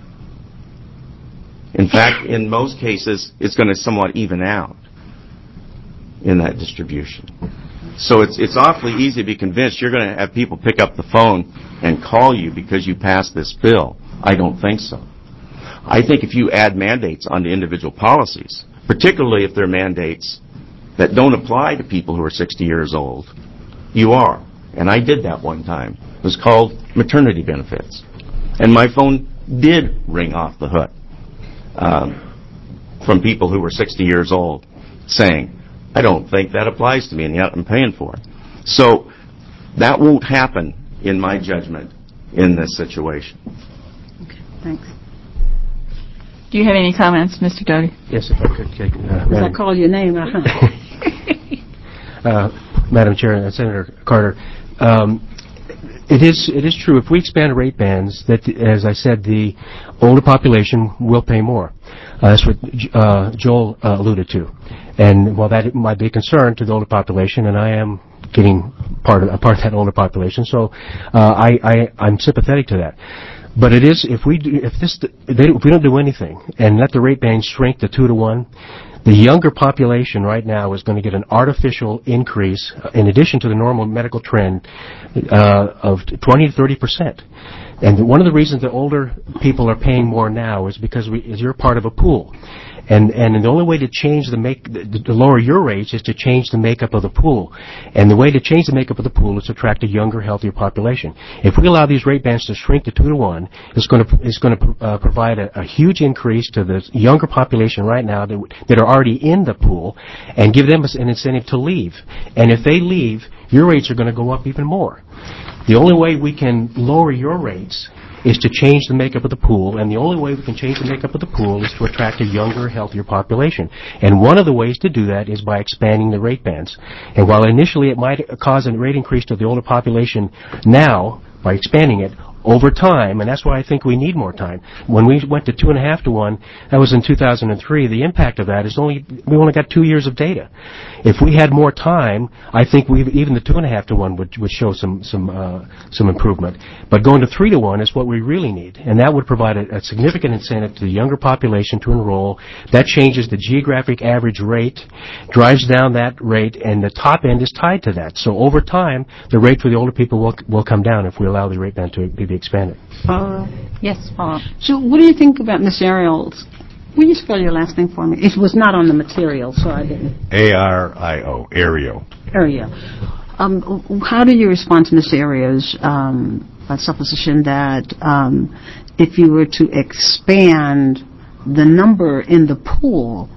Speaker 6: In fact, in most cases, it's going to somewhat even out in that distribution. So it's awfully easy to be convinced you're going to have people pick up the phone and call you because you passed this bill. I don't think so. I think if you add mandates onto individual policies, particularly if they're mandates that don't apply to people who are 60 years old, you are. And I did that one time. It was called maternity benefits. And my phone did ring off the hook from people who were 60 years old saying, I don't think that applies to me, and yet I'm paying for it. So that won't happen, in my judgment, in this situation.
Speaker 9: Okay, thanks.
Speaker 1: Do you have any comments, Mr. Doty?
Speaker 8: Yes, if I could.
Speaker 9: I call your name,
Speaker 8: Madam Chair and Senator Carter, it is true. If we expand rate bands, that, as I said, the older population will pay more. That's what Joel alluded to. And while that might be a concern to the older population, and I am getting part of that older population, so I'm sympathetic to that. But it is if we don't do anything and let the rate band shrink to 2 to 1, the younger population right now is going to get an artificial increase, in addition to the normal medical trend, of 20 to 30%. And one of the reasons that older people are paying more now is because you're part of a pool. And the only way to change to lower your rates is to change the makeup of the pool. And the way to change the makeup of the pool is to attract a younger, healthier population. If we allow these rate bands to shrink to 2 to 1, it's going to provide a huge increase to the younger population right now that are already in the pool, and give them an incentive to leave. And if they leave, your rates are going to go up even more. The only way we can lower your rates is to change the makeup of the pool, and the only way we can change the makeup of the pool is to attract a younger, healthier population. And one of the ways to do that is by expanding the rate bands. And while initially it might cause a rate increase to the older population now, by expanding it, over time, and that's why I think we need more time. When we went to 2.5 to 1, that was in 2003. The impact of that is we only got 2 years of data. If we had more time, I think even the 2.5 to 1 would show some improvement. But going to 3 to 1 is what we really need, and that would provide a significant incentive to the younger population to enroll. That changes the geographic average rate, drives down that rate, and the top end is tied to that. So over time, the rate for the older people will come down if we allow the rate band to be expanded.
Speaker 1: Yes, follow-up.
Speaker 9: So what do you think about Miss Ariel's? Will you spell your last name for me? It was not on the material, so I didn't.
Speaker 10: A-R-I-O, Ario.
Speaker 9: How do you respond to Miss Ariel's supposition that if you were to expand the number in the pool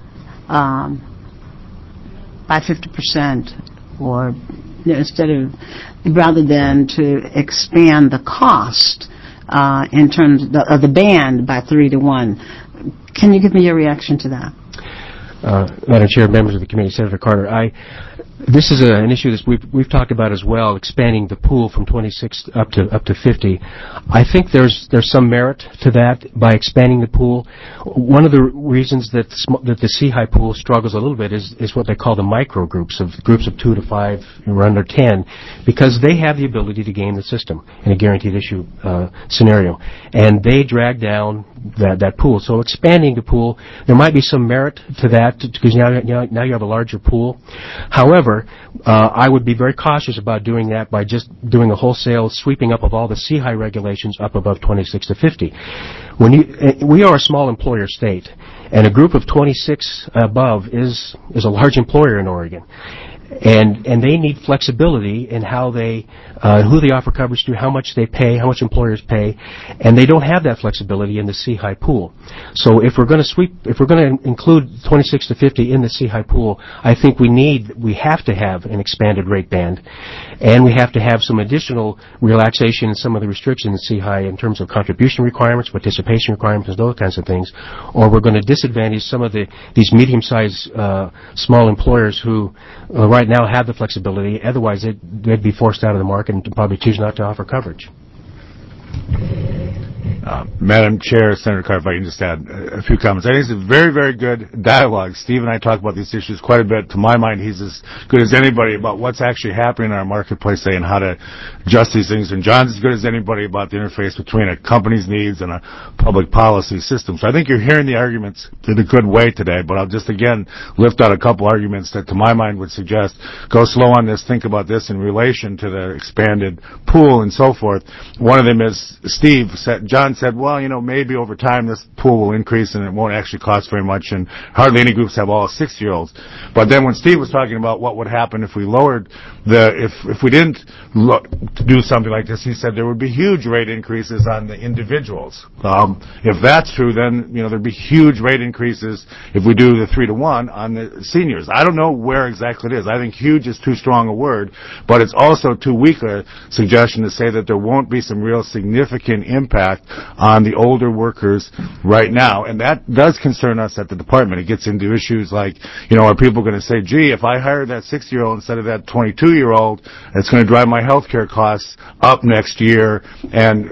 Speaker 9: by 50%, or rather than to expand the cost in terms of the band by 3 to 1. Can you give me your reaction to that?
Speaker 8: Madam Chair, members of the committee, Senator Carter, this is an issue that we've talked about as well, expanding the pool from 26 up to 50. I think there's some merit to that by expanding the pool. One of the reasons that the C-high pool struggles a little bit is what they call the micro groups of 2 to 5 or under 10, because they have the ability to game the system in a guaranteed issue scenario, and they drag down that pool. So expanding the pool, there might be some merit to that because now you have a larger pool. However, I would be very cautious about doing that by just doing a wholesale sweeping up of all the C-high regulations up above 26 to 50. We are a small employer state, and a group of 26 above is a large employer in Oregon. And they need flexibility in how who they offer coverage to, how much they pay, how much employers pay, and they don't have that flexibility in the C-high pool. So if we're going to include 26 to 50 in the C-high pool, I think we have to have an expanded rate band, and we have to have some additional relaxation in some of the restrictions in C-high in terms of contribution requirements, participation requirements, and those kinds of things, or we're going to disadvantage some of these medium-sized small employers who right now have the flexibility. Otherwise, they'd be forced out of the market and probably choose not to offer coverage.
Speaker 10: Madam Chair, Senator Carr, if I can just add a few comments. I think it's a very, very good dialogue. Steve and I talk about these issues quite a bit. To my mind, he's as good as anybody about what's actually happening in our marketplace today and how to adjust these things. And John's as good as anybody about the interface between a company's needs and a public policy system. So I think you're hearing the arguments in a good way today, but I'll just, again, lift out a couple arguments that, to my mind, would suggest go slow on this, think about this in relation to the expanded pool and so forth. One of them is John said, well, maybe over time this pool will increase and it won't actually cost very much, and hardly any groups have all 6-year-olds. But then when Steve was talking about what would happen if we lowered if we didn't do something like this, he said there would be huge rate increases on the individuals. If that's true, then there'd be huge rate increases if we do the 3-to-1 on the seniors. I don't know where exactly it is. I think huge is too strong a word, but it's also too weak a suggestion to say that there won't be some real significant impact on the older workers right now, and that does concern us at the department. It gets into issues like, are people going to say, gee, if I hire that 6-year-old instead of that 22-year-old, it's going to drive my health care costs up next year, and,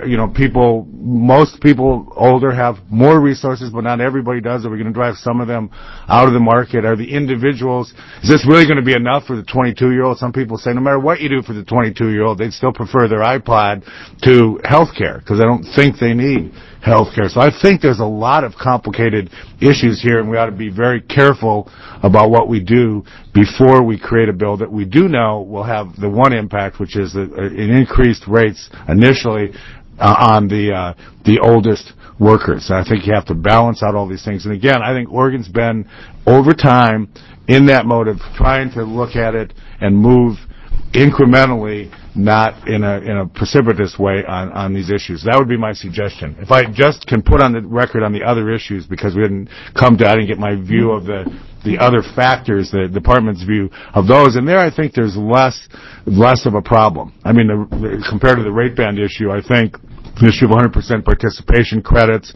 Speaker 10: most people older have more resources, but not everybody does. Are we going to drive some of them out of the market? Are the individuals, is this really going to be enough for the 22-year-old? Some people say no matter what you do for the 22-year-old, they'd still prefer their iPod to health care because I don't think they need health care. So I think there's a lot of complicated issues here, and we ought to be very careful about what we do before we create a bill that we do know will have the one impact, which is an increased rates initially on the oldest workers. I think you have to balance out all these things. And again, I think Oregon's been, over time, in that mode of trying to look at it and move incrementally, not in a precipitous way on these issues. That would be my suggestion. If I just can put on the record on the other issues, because I didn't get my view of the other factors, the department's view of those, and there I think there's less of a problem. I mean, compared to the rate band issue, I think the issue of 100% participation credits,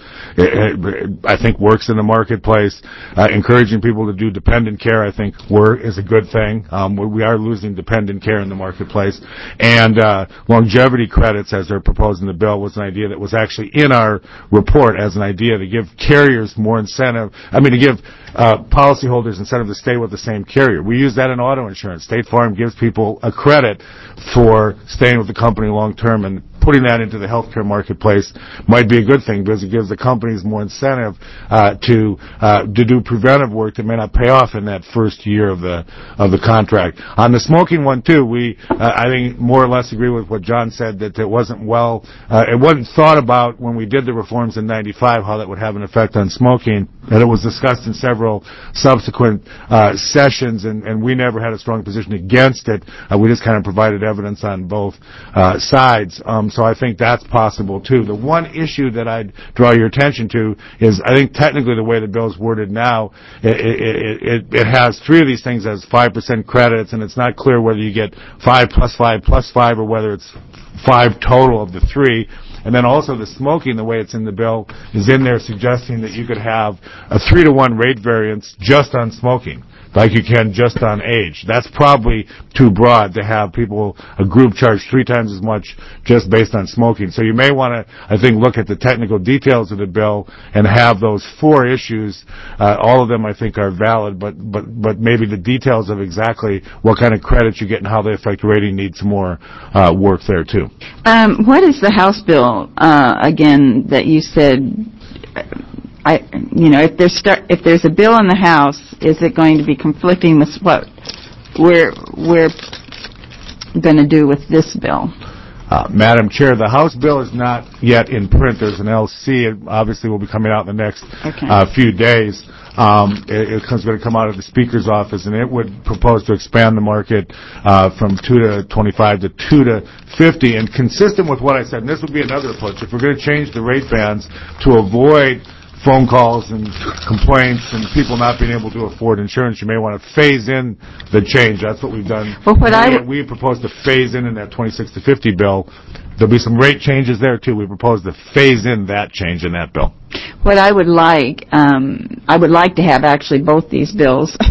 Speaker 10: I think works in the marketplace. Encouraging people to do dependent care, I think, is a good thing. We are losing dependent care in the marketplace. And longevity credits, as they're proposed in the bill, was an idea that was actually in our report as an idea to give carriers more incentive, to give policyholders incentive to stay with the same carrier. We use that in auto insurance. State Farm gives people a credit for staying with the company long term, and putting that into the healthcare marketplace might be a good thing because it gives the companies more incentive to do preventive work that may not pay off in that first year of the contract. On the smoking one too, I think more or less agree with what John said, that it wasn't it wasn't thought about when we did the reforms in '95 how that would have an effect on smoking, and it was discussed in several subsequent sessions, and we never had a strong position against it. We just kind of provided evidence on both sides. So I think that's possible too. The one issue that I'd draw your attention to is, I think technically the way the bill is worded now, it has 3 of these things as 5% credits, and it's not clear whether you get 5 plus 5 plus 5 or whether it's 5 total of the 3. And then also the smoking, the way it's in the bill, is in there suggesting that you could have a 3-to-1 rate variance just on smoking, like you can just on age. That's probably too broad to have a group charge 3 times as much just based on smoking. So you may want to, I think, look at the technical details of the bill and have those 4 issues. All of them, I think, are valid, but maybe the details of exactly what kind of credits you get and how they affect rating need some more work there, too.
Speaker 1: What is the House bill, again, that you said... if there's a bill in the House, is it going to be conflicting with what we're going to do with this bill?
Speaker 10: Madam Chair, the House bill is not yet in print. There's an LC. It obviously will be coming out in the next few days. It's going to come out of the Speaker's office, and it would propose to expand the market from 2 to 25 to 2 to 50. And consistent with what I said, and this would be another approach, if we're going to change the rate bands to avoid phone calls and complaints and people not being able to afford insurance, you may want to phase in the change. That's what we've done. We propose to phase in that 26 to 50 bill. There'll be some rate changes there, too. We propose to phase in that change in that bill.
Speaker 1: What I would like to have actually both these bills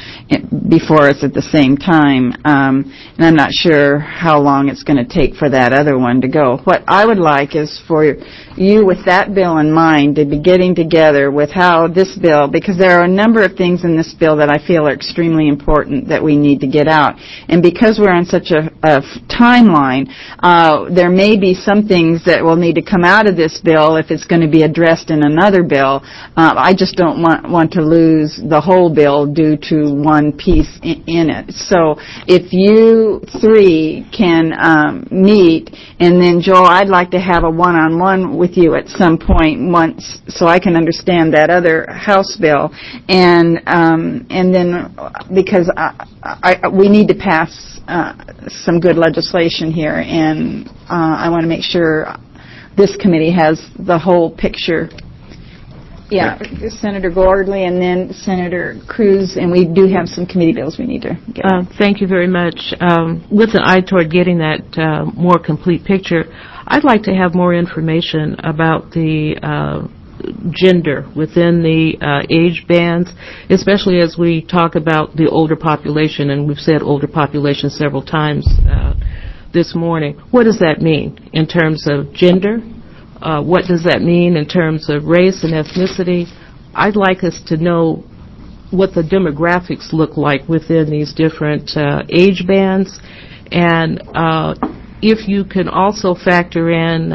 Speaker 1: before us at the same time, and I'm not sure how long it's going to take for that other one to go. What I would like is for you, with that bill in mind, to be getting together with how this bill, because there are a number of things in this bill that I feel are extremely important that we need to get out. And because we're on such a timeline, there may be some things that will need to come out of this bill if it's going to be addressed in another bill. I just don't want to lose the whole bill due to one piece in it. So if you three can meet, and then Joel, I'd like to have a one-on-one with you at some point once, so I can understand that other House bill, and then because we need to pass some good legislation here, and I want to make sure this committee has the whole picture. Yeah, Senator Gordley and then Senator Cruz, and we do have some committee bills we need to get.
Speaker 4: Thank you very much. With an eye toward getting that more complete picture, I'd like to have more information about the gender within the age bands, especially as we talk about the older population, and we've said older population several times this morning. What does that mean in terms of gender? What does that mean in terms of race and ethnicity? I'd like us to know what the demographics look like within these different age bands, and if you can also factor in,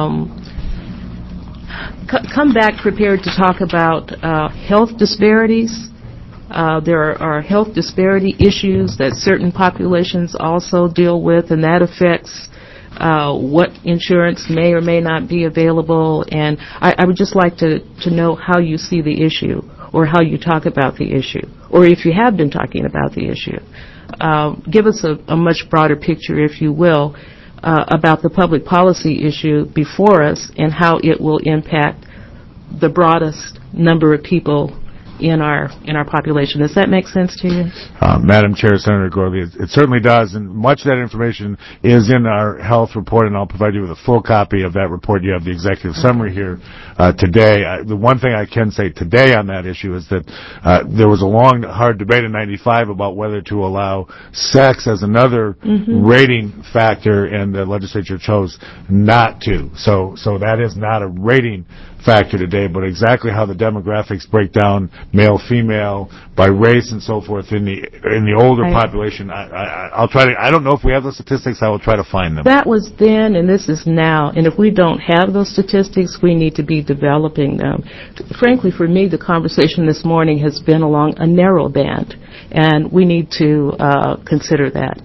Speaker 4: come back prepared to talk about health disparities. There are health disparity issues that certain populations also deal with, and that affects what insurance may or may not be available. And I would just like to know how you see the issue, or how you talk about the issue, or if you have been talking about the issue. Give us a much broader picture, if you will, about the public policy issue before us and how it will impact the broadest number of people in our population. Does that make sense to you?
Speaker 10: Madam Chair, Senator Gordley, it certainly does, and much of that information is in our health report, and I'll provide you with a full copy of that report. You have the executive summary here today. The one thing I can say today on that issue is that there was a long, hard debate in '95 about whether to allow sex as another rating factor, and the legislature chose not to. So that is not a rating factor today, but exactly how the demographics break down, male, female, by race and so forth in the older population. I'll try to. I don't know if we have those statistics. I will try to find them.
Speaker 4: That was then, and this is now. And if we don't have those statistics, we need to be developing them. Frankly, for me, the conversation this morning has been along a narrow band, and we need to consider that.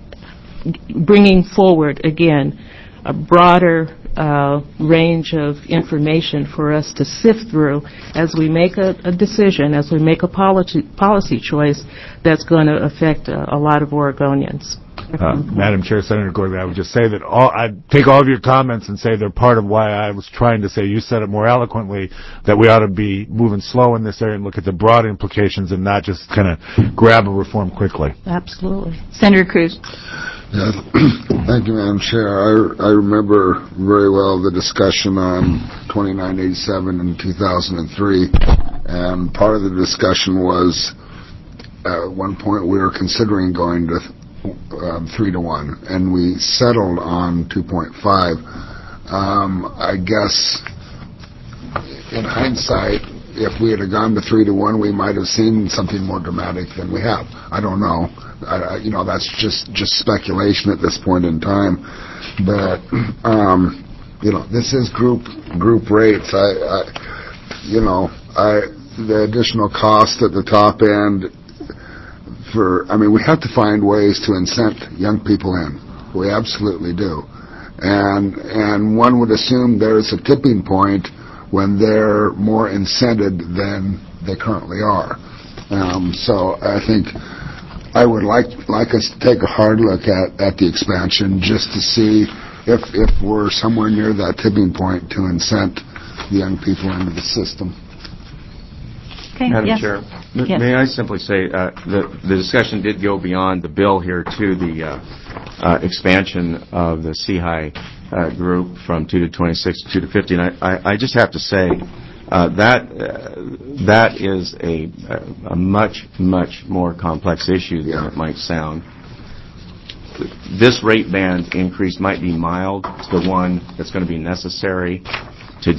Speaker 4: Bringing forward again a broader range of information for us to sift through as we make a decision, as we make a policy choice that's going to affect a lot of Oregonians.
Speaker 10: Madam Chair, Senator Gordley, I would just say that I'd take all of your comments and say they're part of why I was trying to say, you said it more eloquently, that we ought to be moving slow in this area and look at the broad implications and not just kind of grab a reform quickly.
Speaker 4: Absolutely.
Speaker 1: Senator Cruz.
Speaker 11: Yes. Thank you, Madam Chair. I remember very well the discussion on 2987 in 2003, and part of the discussion was at one point we were considering going to 3-to-1, and we settled on 2.5. I guess in hindsight, if we had gone to 3-to-1, we might have seen something more dramatic than we have. I don't know. That's just speculation at this point in time. But this is group rates. The additional cost at the top end we have to find ways to incent young people in. We absolutely do. And one would assume there's a tipping point when they're more incented than they currently are. So I think I would like us to take a hard look at the expansion just to see if we're somewhere near that tipping point to incent the young people into the system.
Speaker 1: Okay.
Speaker 6: Madam
Speaker 1: Yes.
Speaker 6: Chair,
Speaker 1: Yes.
Speaker 6: may I simply say the discussion did go beyond the bill here to the expansion of the CHI group from 2 to 26 to 2 to 50. And I just have to say That is a much, much more complex issue than it might sound. This rate band increase might be mild. It's the one that's going to be necessary to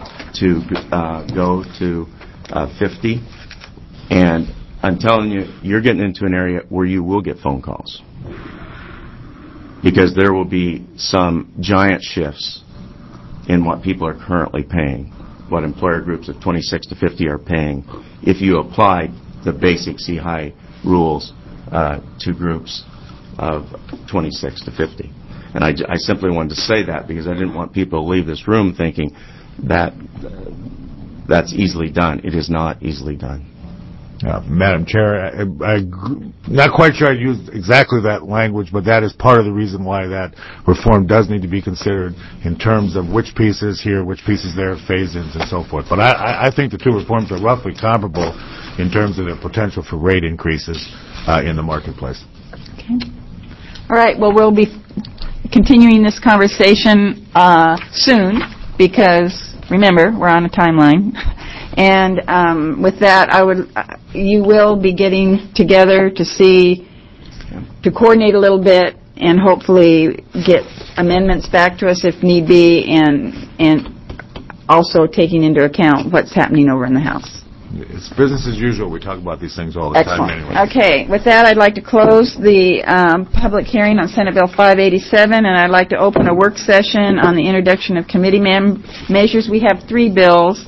Speaker 6: go to 50. And I'm telling you, you're getting into an area where you will get phone calls, because there will be some giant shifts in what people are currently paying, what employer groups of 26 to 50 are paying, if you applied the basic C-high rules to groups of 26 to 50. And I simply wanted to say that because I didn't want people to leave this room thinking that that's easily done. It is not easily done.
Speaker 10: Madam Chair, I'm not quite sure I'd use exactly that language, but that is part of the reason why that reform does need to be considered in terms of which pieces here, which pieces there, phase-ins, and so forth. But I think the two reforms are roughly comparable in terms of the potential for rate increases in the marketplace.
Speaker 1: Okay. All right. Well, we'll be continuing this conversation soon because, remember, we're on a timeline. And with that, you will be getting together to coordinate a little bit and hopefully get amendments back to us if need be, and also taking into account what's happening over in the House.
Speaker 10: It's business as usual. We talk about these things all the time anyway.
Speaker 1: Okay. With that, I'd like to close the public hearing on Senate Bill 587, and I'd like to open a work session on the introduction of committee measures. We have 3 bills.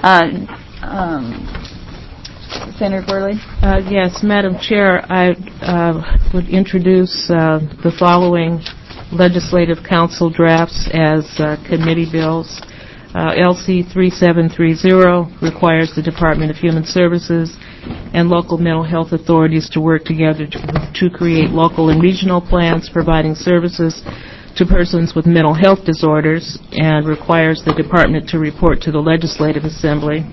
Speaker 1: Senator Gurley?
Speaker 4: Yes, Madam Chair, I would introduce the following legislative council drafts as committee bills. LC 3730 requires the Department of Human Services and local mental health authorities to work together to create local and regional plans providing services to persons with mental health disorders, and requires the department to report to the Legislative Assembly.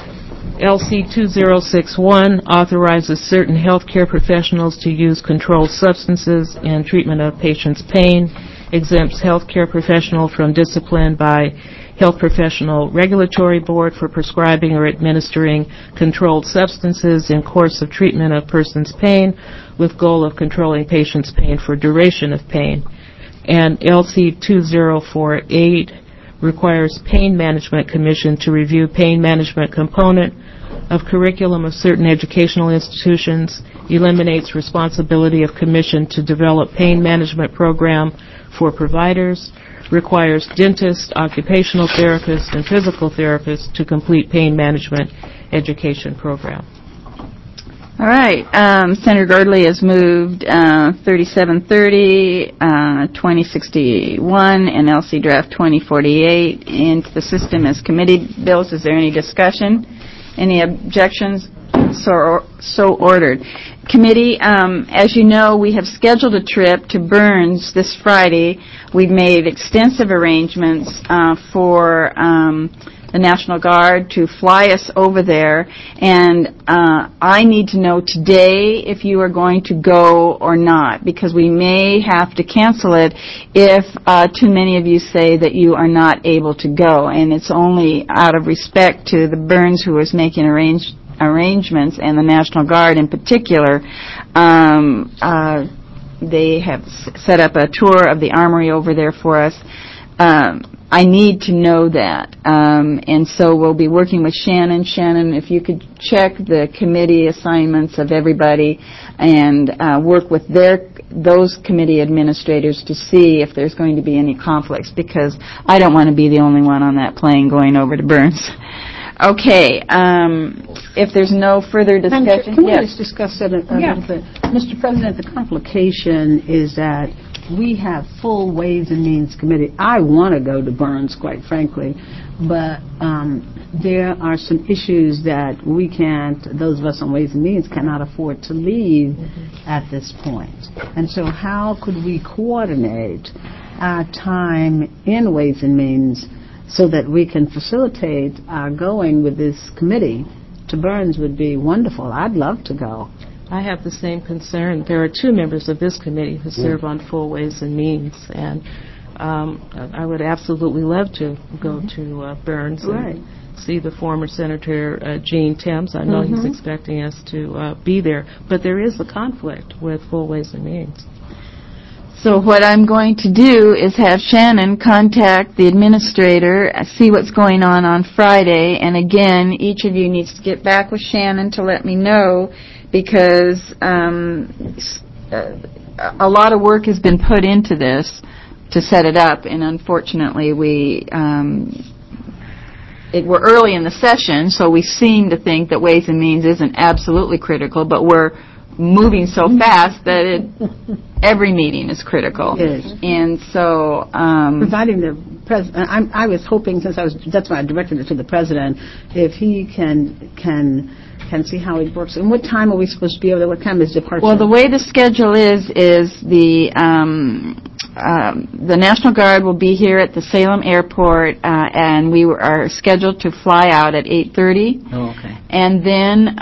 Speaker 4: LC 2061 authorizes certain healthcare professionals to use controlled substances in treatment of patients' pain, exempts healthcare professional from discipline by Health Professional Regulatory Board for prescribing or administering controlled substances in course of treatment of person's pain with goal of controlling patient's pain for duration of pain. And LC 2048 requires Pain Management Commission to review pain management component of curriculum of certain educational institutions, eliminates responsibility of commission to develop pain management program for providers, requires dentists, occupational therapists, and physical therapists to complete pain management education program.
Speaker 1: All right. Senator Gardley has moved 3730, 2061, and LC Draft 2048 into the system as committee bills. Is there any discussion? Any objections? So ordered. Committee, as you know, we have scheduled a trip to Burns this Friday. We've made extensive arrangements for the National Guard to fly us over there, and I need to know today if you are going to go or not, because we may have to cancel it if too many of you say that you are not able to go, and it's only out of respect to the Burns who is making arrangements, and the National Guard in particular. They have set up a tour of the Armory over there for us. I need to know that. And so we'll be working with Shannon. Shannon, if you could check the committee assignments of everybody and work with those committee administrators to see if there's going to be any conflicts, because I don't want to be the only one on that plane going over to Burns. Okay. If there's no further discussion.
Speaker 9: Can we just discuss that a little bit? Mr. President, the complication is that we have full Ways and Means Committee. I want to go to Burns, quite frankly, but there are some issues that we can't, those of us on Ways and Means cannot afford to leave at this point. And so how could we coordinate our time in Ways and Means so that we can facilitate our going with this committee to Burns? Would be wonderful. I'd love to go.
Speaker 4: I have the same concern. There are 2 members of this committee who serve on full Ways and Means, and I would absolutely love to go to Burns and see the former Senator Gene Timms. I know he's expecting us to be there, but there is a conflict with Full Ways and Means.
Speaker 1: So what I'm going to do is have Shannon contact the administrator, see what's going on Friday, and again, each of you needs to get back with Shannon to let me know, because a lot of work has been put into this to set it up, and unfortunately we're early in the session, so we seem to think that Ways and Means isn't absolutely critical, but we're moving so fast that every meeting is critical.
Speaker 9: Yes.
Speaker 1: And so
Speaker 9: providing the president, I was hoping, since that's why I directed it to the president, if he can see how it works. And what time are we supposed to be over there? What time is departure?
Speaker 1: Well, the way the schedule is the National Guard will be here at the Salem Airport, and we are scheduled to fly out at 8:30.
Speaker 9: Oh, okay.
Speaker 1: And then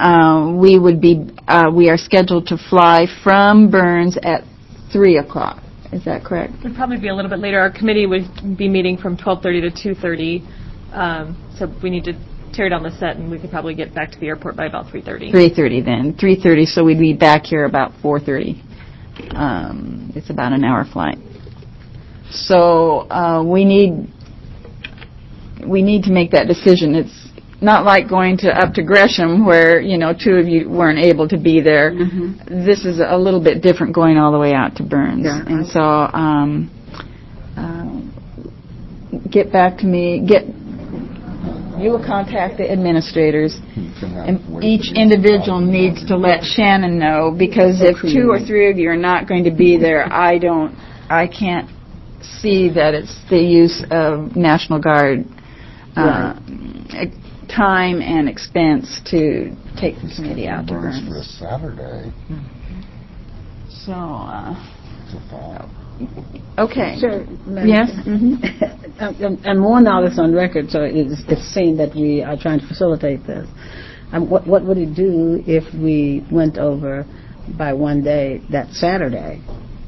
Speaker 1: we are scheduled to fly from Burns at 3 o'clock. Is that correct?
Speaker 2: It would probably be a little bit later. Our committee would be meeting from 12:30 to 2:30, so we need to tear down the set, and we could probably get back to the airport by about 3:30.
Speaker 1: 3:30 then. 3:30, so we'd be back here about 4:30. It's about an hour flight. So we need to make that decision. It's not like going up to Gresham where, two of you weren't able to be there. Mm-hmm. This is a little bit different going all the way out to Burns. Yeah. And so get back to me. You will contact the administrators, and each individual needs to let Shannon know, because if 2 or 3 of you are not going to be there, I can't see that it's the use of National Guard time and expense to take the committee out to Burns.
Speaker 11: For a Saturday.
Speaker 1: So, okay.
Speaker 9: Sure.
Speaker 1: Yes?
Speaker 9: And more now that's on record, so it's seen that we are trying to facilitate this. What would it do if we went over by one day that Saturday?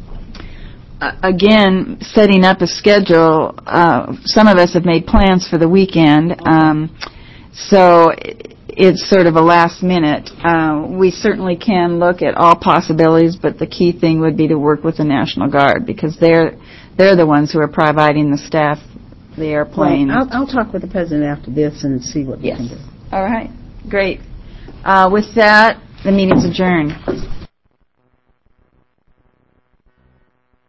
Speaker 1: Again, setting up a schedule, some of us have made plans for the weekend, so it's sort of a last minute. We certainly can look at all possibilities, but the key thing would be to work with the National Guard, because they're the ones who are providing the staff, the airplane.
Speaker 9: Well, I'll talk with the president after this and see what we can do.
Speaker 1: All right. Great. With that, the meeting's adjourned.